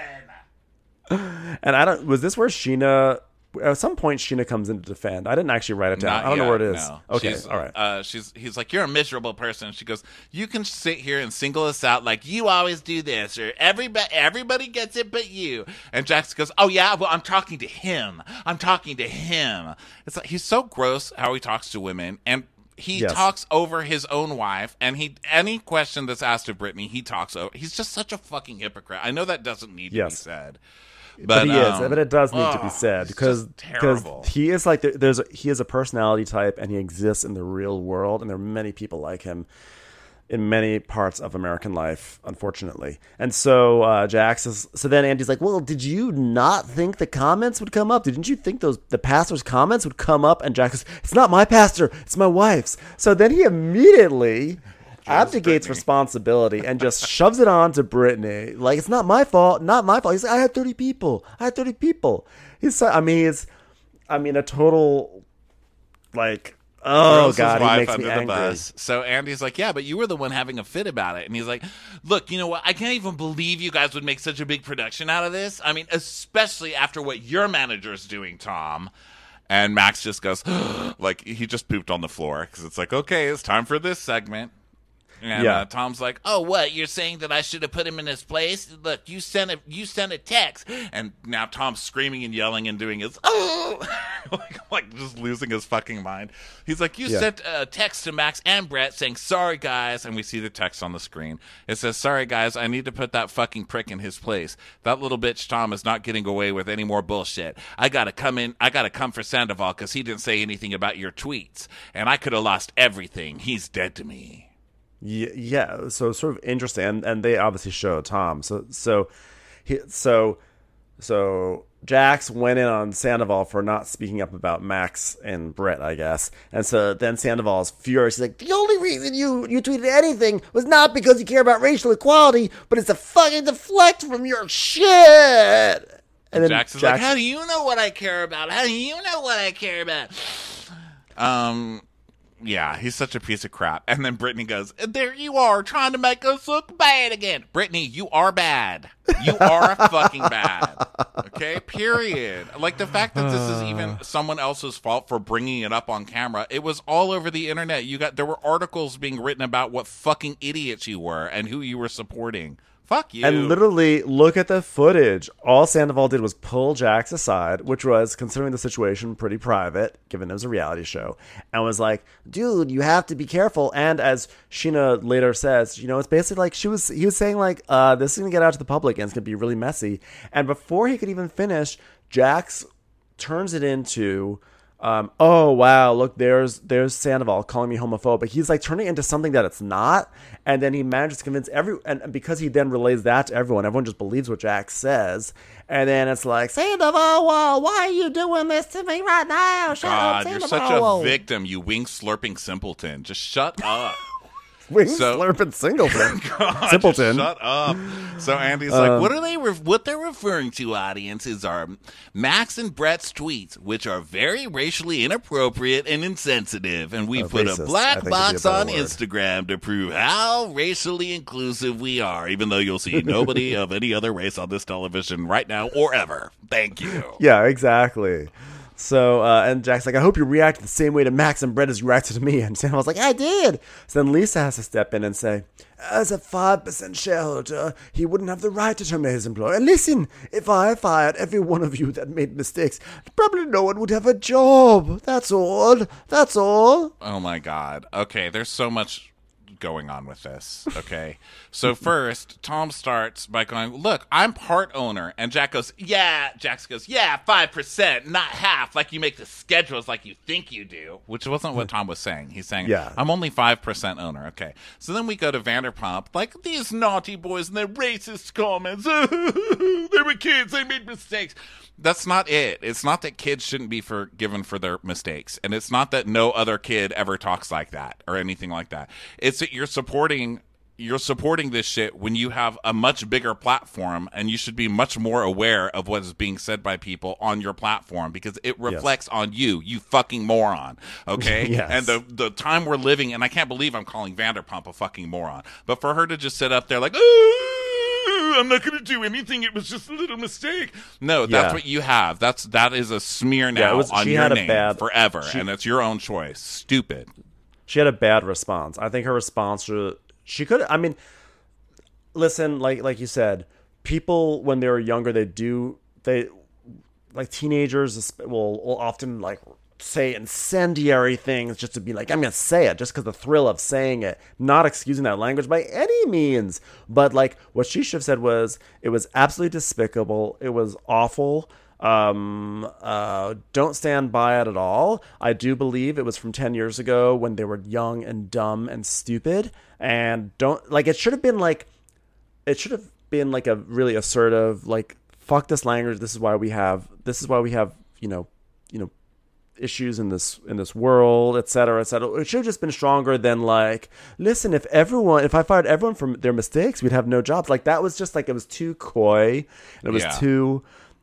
And was this where Sheena, at some point Sheena comes in to defend? I didn't actually write it down. I don't know where it is. No. Okay, all right. He's like, you're a miserable person. She goes, you can sit here and single us out like you always do this, or everybody gets it but you. And Jax goes, oh yeah, well, I'm talking to him. It's like, he's so gross how he talks to women, and he talks over his own wife, and any question that's asked of Brittany, he talks over. He's just such a fucking hypocrite. I know that doesn't need to be said. But it does need to be said because he is like he is a personality type, and he exists in the real world, and there are many people like him in many parts of American life, unfortunately. And so then Andy's like, well, did you not think the comments would come up? Didn't you think the pastor's comments would come up? And Jax says, it's not my pastor, it's my wife's. So then he immediately abdicates responsibility and just shoves it on to Brittany. Like, it's not my fault. He's like, I had 30 people. He's a total, like, oh God, he makes me angry. So Andy's like, yeah, but you were the one having a fit about it. And he's like, look, you know what? I can't even believe you guys would make such a big production out of this. I mean, especially after what your manager's doing, Tom. And Max just goes, like, he just pooped on the floor because it's like, okay, it's time for this segment. Tom's like, oh, what? You're saying that I should have put him in his place? Look, you sent a text. And now Tom's screaming and yelling and doing his, like just losing his fucking mind. He's like, you sent a text to Max and Brett saying, sorry, guys. And we see the text on the screen. It says, sorry, guys, I need to put that fucking prick in his place. That little bitch Tom is not getting away with any more bullshit. I got to come for Sandoval because he didn't say anything about your tweets. And I could have lost everything. He's dead to me. Yeah, so sort of interesting, and they obviously show Tom. So Jax went in on Sandoval for not speaking up about Max and Brett, I guess. And so then Sandoval's furious. He's like, the only reason you tweeted anything was not because you care about racial equality, but it's to fucking deflect from your shit. And then Jax is like, how do you know what I care about? Yeah, he's such a piece of crap. And then Brittany goes, there you are, trying to make us look bad again. Brittany, you are bad. You are fucking bad. Okay, period. Like, the fact that this is even someone else's fault for bringing it up on camera, it was all over the internet. There were articles being written about what fucking idiots you were and who you were supporting. Fuck you. And literally, look at the footage. All Sandoval did was pull Jax aside, which was, considering the situation, pretty private, given it was a reality show, and was like, dude, you have to be careful. And as Sheena later says, it's basically like he was saying, like, this is going to get out to the public, and it's going to be really messy. And before he could even finish, Jax turns it into oh wow, look, there's Sandoval calling me homophobic. He's like turning it into something that it's not, and then he manages to convince and because he then relays that to everyone just believes what Jax says, and then it's like, Sandoval, why are you doing this to me right now? Shut up, God, Sandoval. you're such a victim, you wing slurping simpleton. Just shut up. Wings slurping singleton. God, Simpleton. Shut up. So Andy's like, what they're referring to, audiences, are Max and Brett's tweets, which are very racially inappropriate and insensitive. And we put racist, a I black think would be box a better on word. Instagram to prove how racially inclusive we are, even though you'll see nobody of any other race on this television right now or ever. Thank you. Yeah, exactly. So, and Jack's like, I hope you reacted the same way to Max and Brett as you reacted to me. And Sandoval's like, I did. So then Lisa has to step in and say, as a 5% shareholder, he wouldn't have the right to terminate his employee. And listen, if I fired every one of you that made mistakes, probably no one would have a job. That's all. That's all. Oh my God. Okay, there's so much going on with this. Okay. So first, Tom starts by going, look, I'm part owner. And Jax goes, 5%, not half, like you make the schedules like you think you do. Which wasn't what Tom was saying. He's saying, Yeah. I'm only 5% owner. Okay. So then we go to Vanderpump, like, these naughty boys and their racist comments. They were kids, they made mistakes. That's not it. It's not that kids shouldn't be forgiven for their mistakes. And it's not that no other kid ever talks like that or anything like that. It's that you're supporting this shit when you have a much bigger platform, and you should be much more aware of what is being said by people on your platform, because it reflects on you fucking moron. Okay? Yes. And the time we're living, and I can't believe I'm calling Vanderpump a fucking moron. But for her to just sit up there like, I'm not going to do anything. It was just a little mistake. No, that's what you have. That is a smear now on your name forever, and it's your own choice. Stupid. She had a bad response. I think her response she could. I mean, listen, like you said, people when they were younger, they like teenagers will often like say incendiary things just to be like, I'm gonna say it just because the thrill of saying it, not excusing that language by any means. But like what she should have said was, it was absolutely despicable. It was awful. Don't stand by it at all. I do believe it was from 10 years ago when they were young and dumb and stupid, and it should have been like a really assertive, like, fuck this language. This is why we have, you know, issues in this world, et cetera, et cetera. It should have just been stronger than like, listen, if I fired everyone from their mistakes, we'd have no jobs. Like, that was just like, it was too coy, and it was too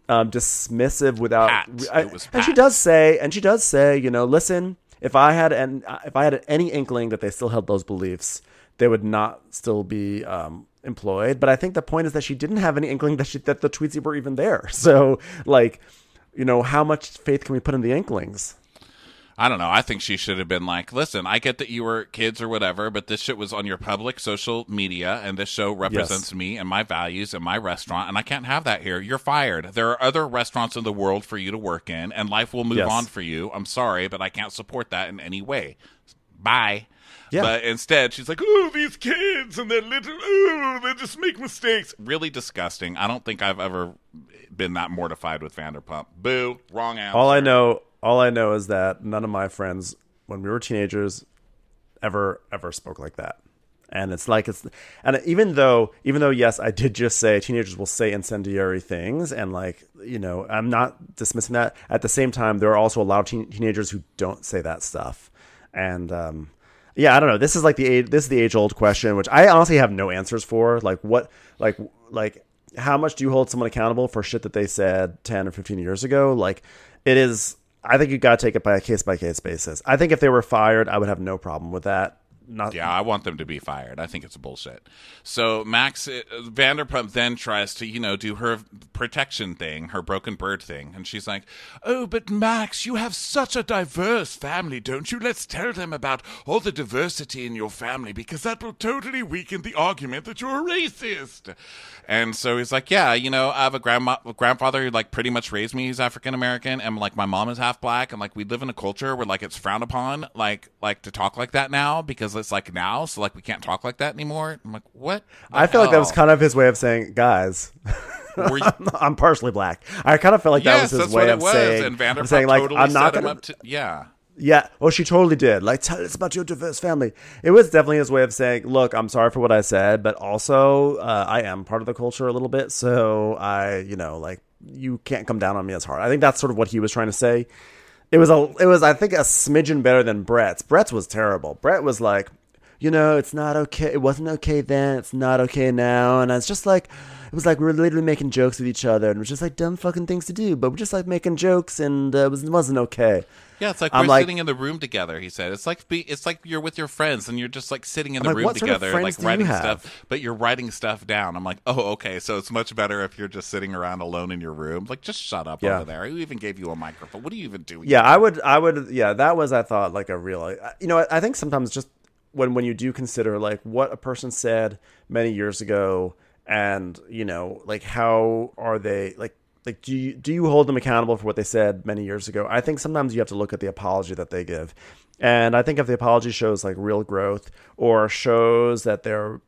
dismissive without. And she does say, you know, listen, if I had any inkling that they still held those beliefs, they would not still be employed. But I think the point is that she didn't have any inkling that the tweets were even there. So, like, you know, how much faith can we put in the inklings? I don't know. I think she should have been like, listen, I get that you were kids or whatever, but this shit was on your public social media, and this show represents me and my values and my restaurant, and I can't have that here. You're fired. There are other restaurants in the world for you to work in, and life will move on for you. I'm sorry, but I can't support that in any way. Bye. Yeah. But instead, she's like, oh, these kids, and they just make mistakes. Really disgusting. I don't think I've ever been that mortified with Vanderpump. Boo. Wrong answer. All I know is that none of my friends, when we were teenagers, ever spoke like that. And and even though, yes, I did just say teenagers will say incendiary things, and like, you know, I'm not dismissing that. At the same time, there are also a lot of teenagers who don't say that stuff. And, yeah, I don't know. This is the age old question, which I honestly have no answers for. Like, what, like how much do you hold someone accountable for shit that they said 10 or 15 years ago? Like, it is, I think you got to take it by a case basis. I think if they were fired, I would have no problem with that. Yeah, I want them to be fired. I think it's bullshit. So Vanderpump then tries to, you know, do her protection thing, her broken bird thing. And she's like, oh, but Max, you have such a diverse family, don't you? Let's tell them about all the diversity in your family, because that will totally weaken the argument that you're a racist. And so he's like, yeah, you know, I have a grandfather who like pretty much raised me. He's African-American, and like my mom is half black, and like we live in a culture where like it's frowned upon like to talk like that now, because it's like now, so like we can't talk like that anymore. I'm like, what? I feel like that was kind of his way of saying, guys, Were you, I'm partially black. I kind of felt like that yes, was his that's way what it of was. saying, And Vanderpump saying like, totally I'm not set him gonna. up to, yeah. Yeah, well, she totally did. Like, tell us about your diverse family. It was definitely his way of saying, look, I'm sorry for what I said, but also I am part of the culture a little bit, so like, you can't come down on me as hard. I think that's sort of what he was trying to say. It was, I think, a smidgen better than Brett's. Brett's was terrible. Brett was like, it's not okay. It wasn't okay then. It's not okay now. And I was just like, it was like we were literally making jokes with each other, and it was just like dumb fucking things to do, but we're just like making jokes, and it wasn't okay. Yeah, it's like I'm we're sitting in the room together. He said it's like you're with your friends and you're just like sitting in the room what sort of together, friends like do writing you have? stuff. But you're writing stuff down. I'm like, oh, okay. So it's much better if you're just sitting around alone in your room. Like, just shut up over there. Who even gave you a microphone? What are you even doing? Yeah, I would. Yeah, that was, I thought, like a real. I think sometimes just when you do consider like what a person said many years ago, and like how are they like do you hold them accountable for what they said many years ago? I think sometimes you have to look at the apology that they give, and I think if the apology shows like real growth or shows that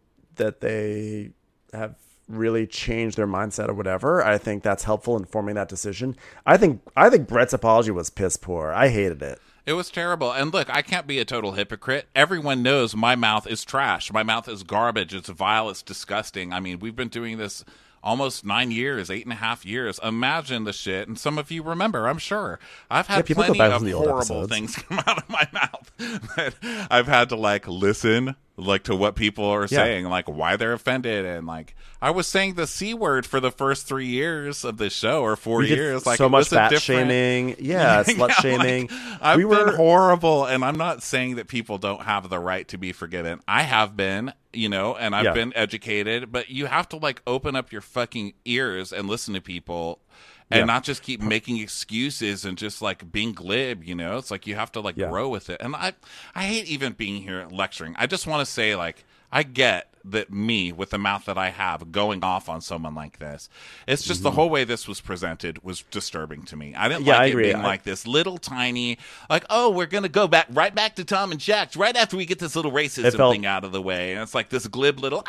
they have really changed their mindset or whatever, I think that's helpful in forming that decision. I think Brett's apology was piss poor. I hated it. It was terrible. And look, I can't be a total hypocrite. Everyone knows my mouth is trash. My mouth is garbage. It's vile. It's disgusting. I mean, we've been doing this almost 9 years, 8.5 years. Imagine the shit. And some of you remember, I'm sure. I've had plenty of horrible things come out of my mouth that I've had to like listen like to what people are saying, like why they're offended. And like I was saying the C word for the first 3 years of this show, or 4 years. Like so it much was fat different... shaming. Yeah, slut shaming. Like, I've been horrible, and I'm not saying that people don't have the right to be forgiven. I have been, and I've been educated, but you have to like open up your fucking ears and listen to people. And not just keep making excuses and just like being glib, It's like you have to like grow with it. And I hate even being here lecturing. I just want to say, like, I get that me, with the mouth that I have, going off on someone like this. It's just the whole way this was presented was disturbing to me. I didn't like it being like this little tiny, like, oh, we're going to go right back to Tom and Jax right after we get this little racism thing out of the way. And it's like this glib little,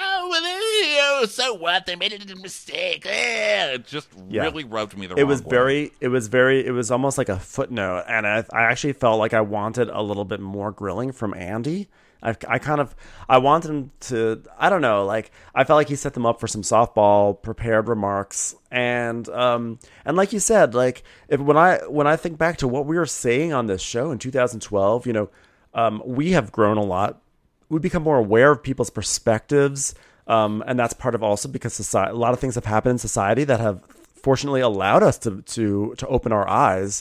so what? They made a mistake. It just really rubbed me the wrong way. It was almost like a footnote. And I actually felt like I wanted a little bit more grilling from Andy. I wanted him to, I don't know, like I felt like he set them up for some softball prepared remarks, and like you said, like when I think back to what we were saying on this show in 2012, we have grown a lot. We become more aware of people's perspectives, and that's part of also because society, a lot of things have happened in society that have fortunately allowed us to open our eyes.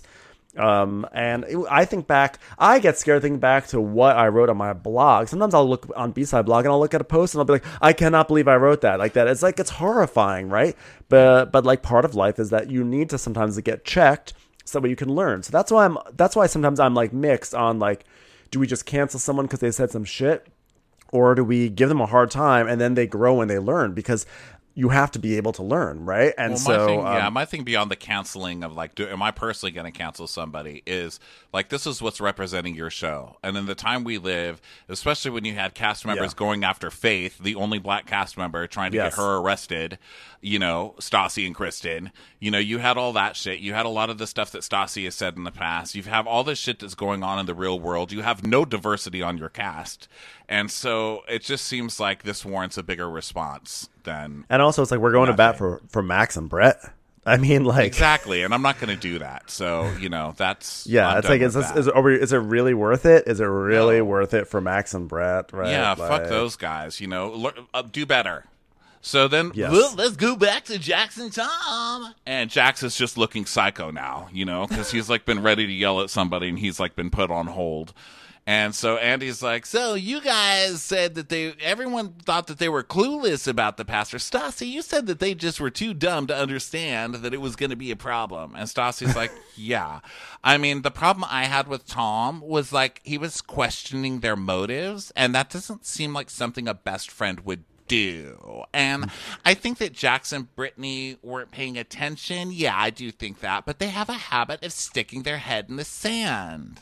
I think back, I get scared thinking back to what I wrote on my blog. Sometimes I'll look on B-Side Blog and I'll look at a post and I'll be like, I cannot believe I wrote that like that. It's like, it's horrifying, right? But like part of life is that you need to sometimes get checked so that you can learn. So that's why sometimes I'm like mixed on like, do we just cancel someone because they said some shit? Or do we give them a hard time and then they grow and they learn? Because you have to be able to learn, right? And my thing beyond the canceling of like, am I personally going to cancel somebody is like, this is what's representing your show. And in the time we live, especially when you had cast members going after Faith, the only black cast member, trying to get her arrested, Stassi and Kristen, you had all that shit. You had a lot of the stuff that Stassi has said in the past. You have all this shit that's going on in the real world. You have no diversity on your cast. And so it just seems like this warrants a bigger response than. And also, it's like we're going to bat for Max and Brett. I mean, like exactly, and I'm not going to do that. So that's it's like, is it really worth it? Is it really worth it for Max and Brett? Right? Yeah, fuck those guys. Do better. So then, let's go back to Jax and Tom. And Jax is just looking psycho now, because he's like been ready to yell at somebody, and he's like been put on hold. And so Andy's like, so you guys said that everyone thought that they were clueless about the pastor. Stassi, you said that they just were too dumb to understand that it was going to be a problem. And Stassi's like, yeah. I mean, the problem I had with Tom was like, he was questioning their motives. And that doesn't seem like something a best friend would do. And I think that Jax and Brittany weren't paying attention. Yeah, I do think that. But they have a habit of sticking their head in the sand.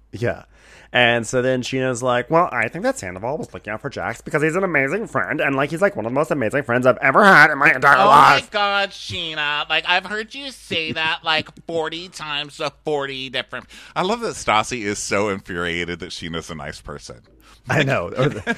Yeah. And so then Sheena's like, well, I think that Sandoval was looking out for Jax because he's an amazing friend. And, like, he's, like, one of the most amazing friends I've ever had in my entire life. Oh, my God, Sheena. Like, I've heard you say that, like, 40 times to 40 different... I love that Stassi is so infuriated that Sheena's a nice person. I know. That's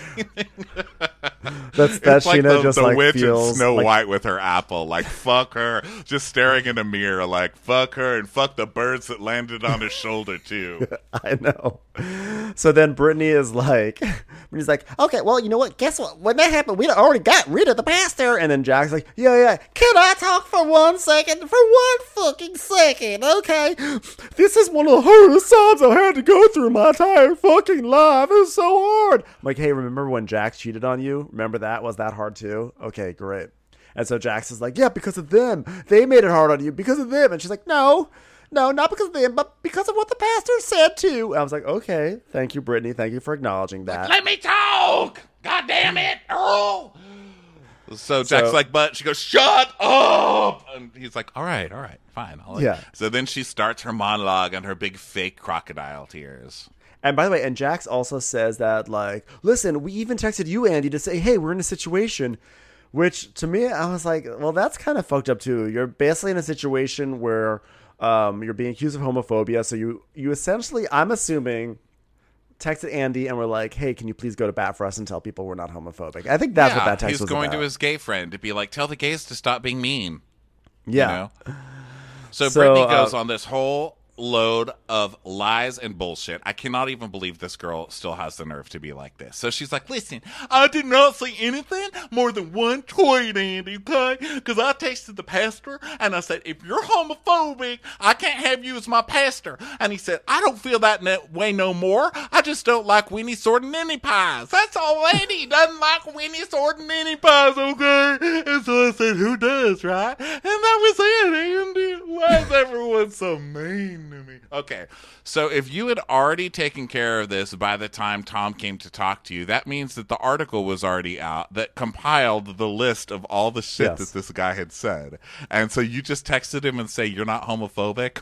It's like Sheena the, just, the like, witch in feels Snow like... White with her apple. Like, fuck her. Just staring in a mirror like, fuck her and fuck the birds that landed on his shoulder, too. I know. So then Brittany is like, he's like, okay, well, you know what? Guess what? When that happened, we already got rid of the pastor. And then Jack's like, yeah. Can I talk for 1 second? For 1 fucking second, okay? This is one of the hardest times I've had to go through my entire fucking life. It's so hard. I'm like, hey, remember when Jax cheated on you? Remember that? Was that hard too? Okay, great. And so Jax is like, yeah, because of them. They made it hard on you because of them. And she's like, no, not because of them, but because of what the pastor said too. I was like, okay, thank you, Brittany. Thank you for acknowledging that. Let me talk! God damn it! Oh! So Jack's like, but she goes, shut up! And he's like, all right, fine. Yeah. So then she starts her monologue on her big fake crocodile tears. And by the way, and Jax also says that, like, listen, we even texted you, Andy, to say, hey, we're in a situation. Which, to me, I was like, well, that's kind of fucked up, too. You're basically in a situation where you're being accused of homophobia. So you essentially, I'm assuming, texted Andy and were like, hey, can you please go to bat for us and tell people we're not homophobic? I think that's what that text was about. He's going to his gay friend to be like, tell the gays to stop being mean. Yeah. You know? So Brittany goes on this whole load of lies and bullshit. I cannot even believe this girl still has the nerve to be like this. So she's like, listen, I did not say anything more than one tweet, Andy, okay? Because I texted the pastor and I said, if you're homophobic, I can't have you as my pastor. And he said, I don't feel that way no more. I just don't like Winnie Sordenini pies. That's all, Andy. Doesn't like Winnie Sordenini pies, okay? And so I said, who does, right? And that was it, Andy. Why is everyone so mean to me? Okay, so if you had already taken care of this by the time Tom came to talk to you, that means that the article was already out that compiled the list of all the shit that this guy had said. And so you just texted him and say, you're not homophobic?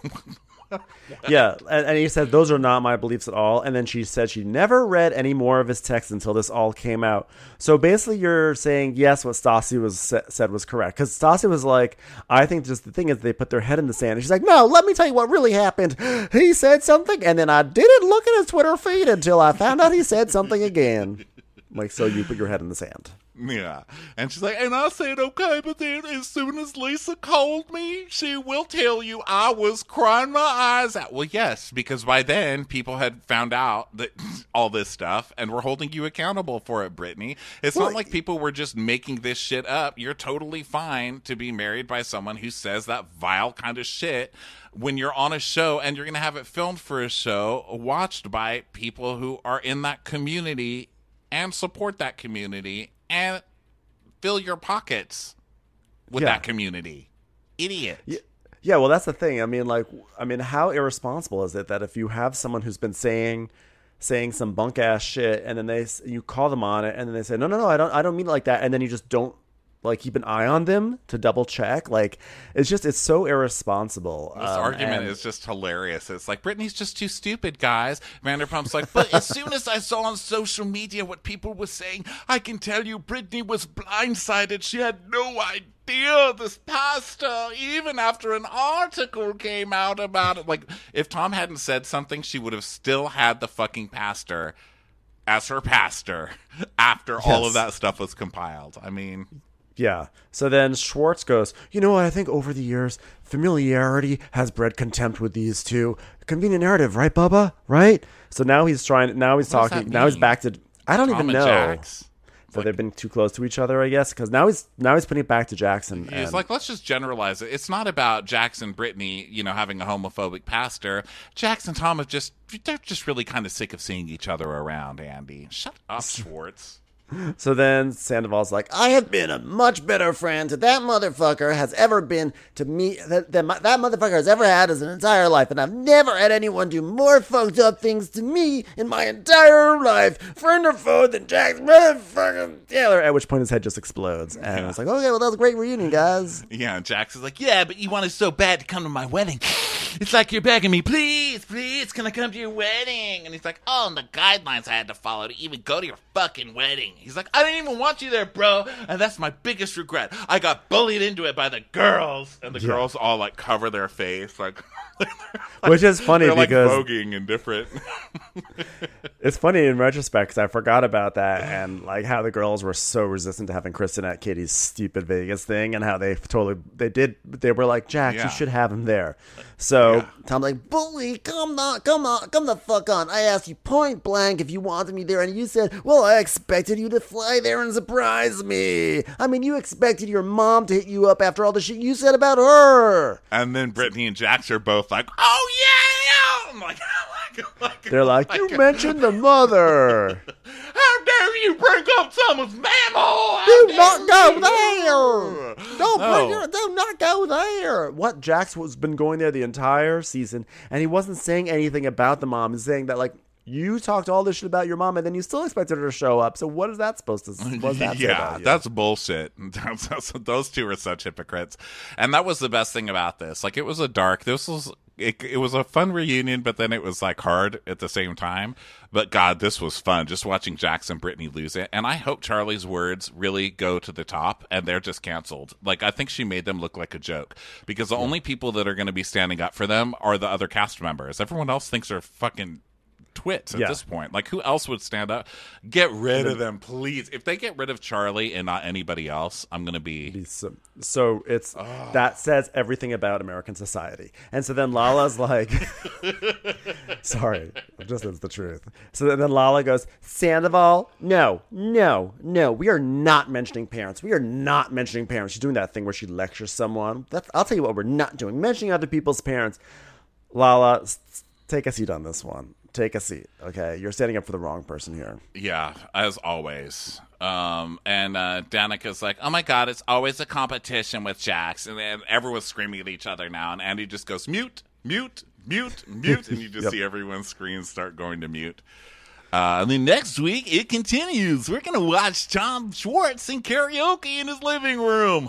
Yeah, and he said, those are not my beliefs at all. And then she said she never read any more of his text until this all came out. So basically you're saying, yes, what Stassi said was correct. Because Stassi was like, I think just the thing is they put their head in the sand. And she's like, no, let me tell you what really happened. He said something, and then I didn't look at his Twitter feed until I found out he said something again. Like, so you put your head in the sand. Yeah. And she's like, and I said, okay, but then as soon as Lisa called me, she will tell you I was crying my eyes out. Well, yes, because by then people had found out that all this stuff and were holding you accountable for it, Brittany. It's not like people were just making this shit up. You're totally fine to be married by someone who says that vile kind of shit when you're on a show and you're going to have it filmed for a show watched by people who are in that community and support that community and fill your pockets with that community. Idiot. Yeah, well, that's the thing. I mean, how irresponsible is it that if you have someone who's been saying some bunk ass shit, and then you call them on it, and then they say, no, I don't mean it like that, and then you just don't like keep an eye on them to double check. Like, it's so irresponsible. This argument is just hilarious. It's like, Brittany's just too stupid, guys. Vanderpump's like, but as soon as I saw on social media what people were saying, I can tell you Brittany was blindsided. She had no idea this pastor, even after an article came out about it. Like, if Tom hadn't said something, she would have still had the fucking pastor as her pastor after all of that stuff was compiled. I mean... Yeah. So then Schwartz goes, you know what? I think over the years, familiarity has bred contempt with these two. Convenient narrative, right, Bubba? Right? So now he's talking. Now he's back to. I don't even know. Jax? So they've been too close to each other, I guess. Because now he's putting it back to Jackson. He's like, let's just generalize it. It's not about Jax and Brittany, having a homophobic pastor. Jax and Tom they're just really kind of sick of seeing each other around, Andy. Shut up, Schwartz. So then Sandoval's like, I have been a much better friend to that motherfucker has ever been to me that motherfucker has ever had his entire life, and I've never had anyone do more fucked up things to me in my entire life, friend or foe, than Jack's motherfucking Taylor. at which point his head just explodes. And I was like, okay, well, that was a great reunion, guys. Yeah, and Jax is like, yeah, but you wanted so bad to come to my wedding. It's like you're begging me, please, can I come to your wedding? And he's like, oh, and the guidelines I had to follow to even go to your fucking wedding. He's like, I didn't even want you there, bro, and that's my biggest regret. I got bullied into it by the girls. And the girls all, like, cover their face, like... Which is funny they're because... like voguing and different. It's funny in retrospect because I forgot about that and like how the girls were so resistant to having Kristen at Katie's stupid Vegas thing and how they were like, Jax, you should have him there. So Tom's like, bully, come the fuck on. I asked you point blank if you wanted me there, and you said, well, I expected you to fly there and surprise me. I mean, you expected your mom to hit you up after all the shit you said about her. And then Brittany and Jax are both like, oh yeah, I'm like, they're like, you mentioned the mother. How dare you bring up someone's mammal? Do not go there. Do not go there. What? Jax has been going there the entire season, and he wasn't saying anything about the mom. He's saying that, like, you talked all this shit about your mom, and then you still expected her to show up. So what is that supposed to say about you? That's bullshit. Those two are such hypocrites. And that was the best thing about this. Like, it was it was a fun reunion, but then it was like hard at the same time. But God, this was fun. Just watching Jax and Brittany lose it. And I hope Charlie's words really go to the top and they're just canceled. Like, I think she made them look like a joke because the only people that are going to be standing up for them are the other cast members. Everyone else thinks they're fucking twits at this point. Like, who else would stand up? Get rid of them, please. If they get rid of Charlie and not anybody else, I'm gonna be so it's that says everything about American society. And so then Lala's like, sorry, just is the truth. So then Lala goes, Sandoval, no, we are not mentioning parents. She's doing that thing where she lectures someone. I'll tell you what we're not doing, mentioning other people's parents. Lala, take a seat on this one. Take a seat, okay? You're standing up for the wrong person here. Yeah, as always. And Danica's like, oh my God, it's always a competition with Jax. And then everyone's screaming at each other now. And Andy just goes, mute. And you just see everyone's screens start going to mute. And then next week, it continues. We're going to watch Tom Schwartz sing karaoke in his living room.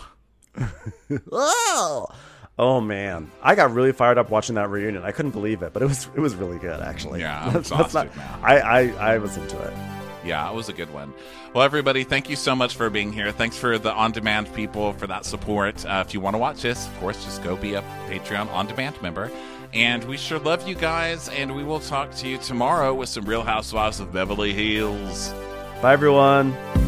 Oh man, I got really fired up watching that reunion. I couldn't believe it, but it was really good actually. Yeah, I'm exhausted now. I was into it. Yeah, it was a good one. Well, everybody, thank you so much for being here. Thanks for the on-demand people for that support. If you want to watch this, of course, just go be a Patreon on-demand member. And we sure love you guys, and we will talk to you tomorrow with some Real Housewives of Beverly Hills. Bye, everyone.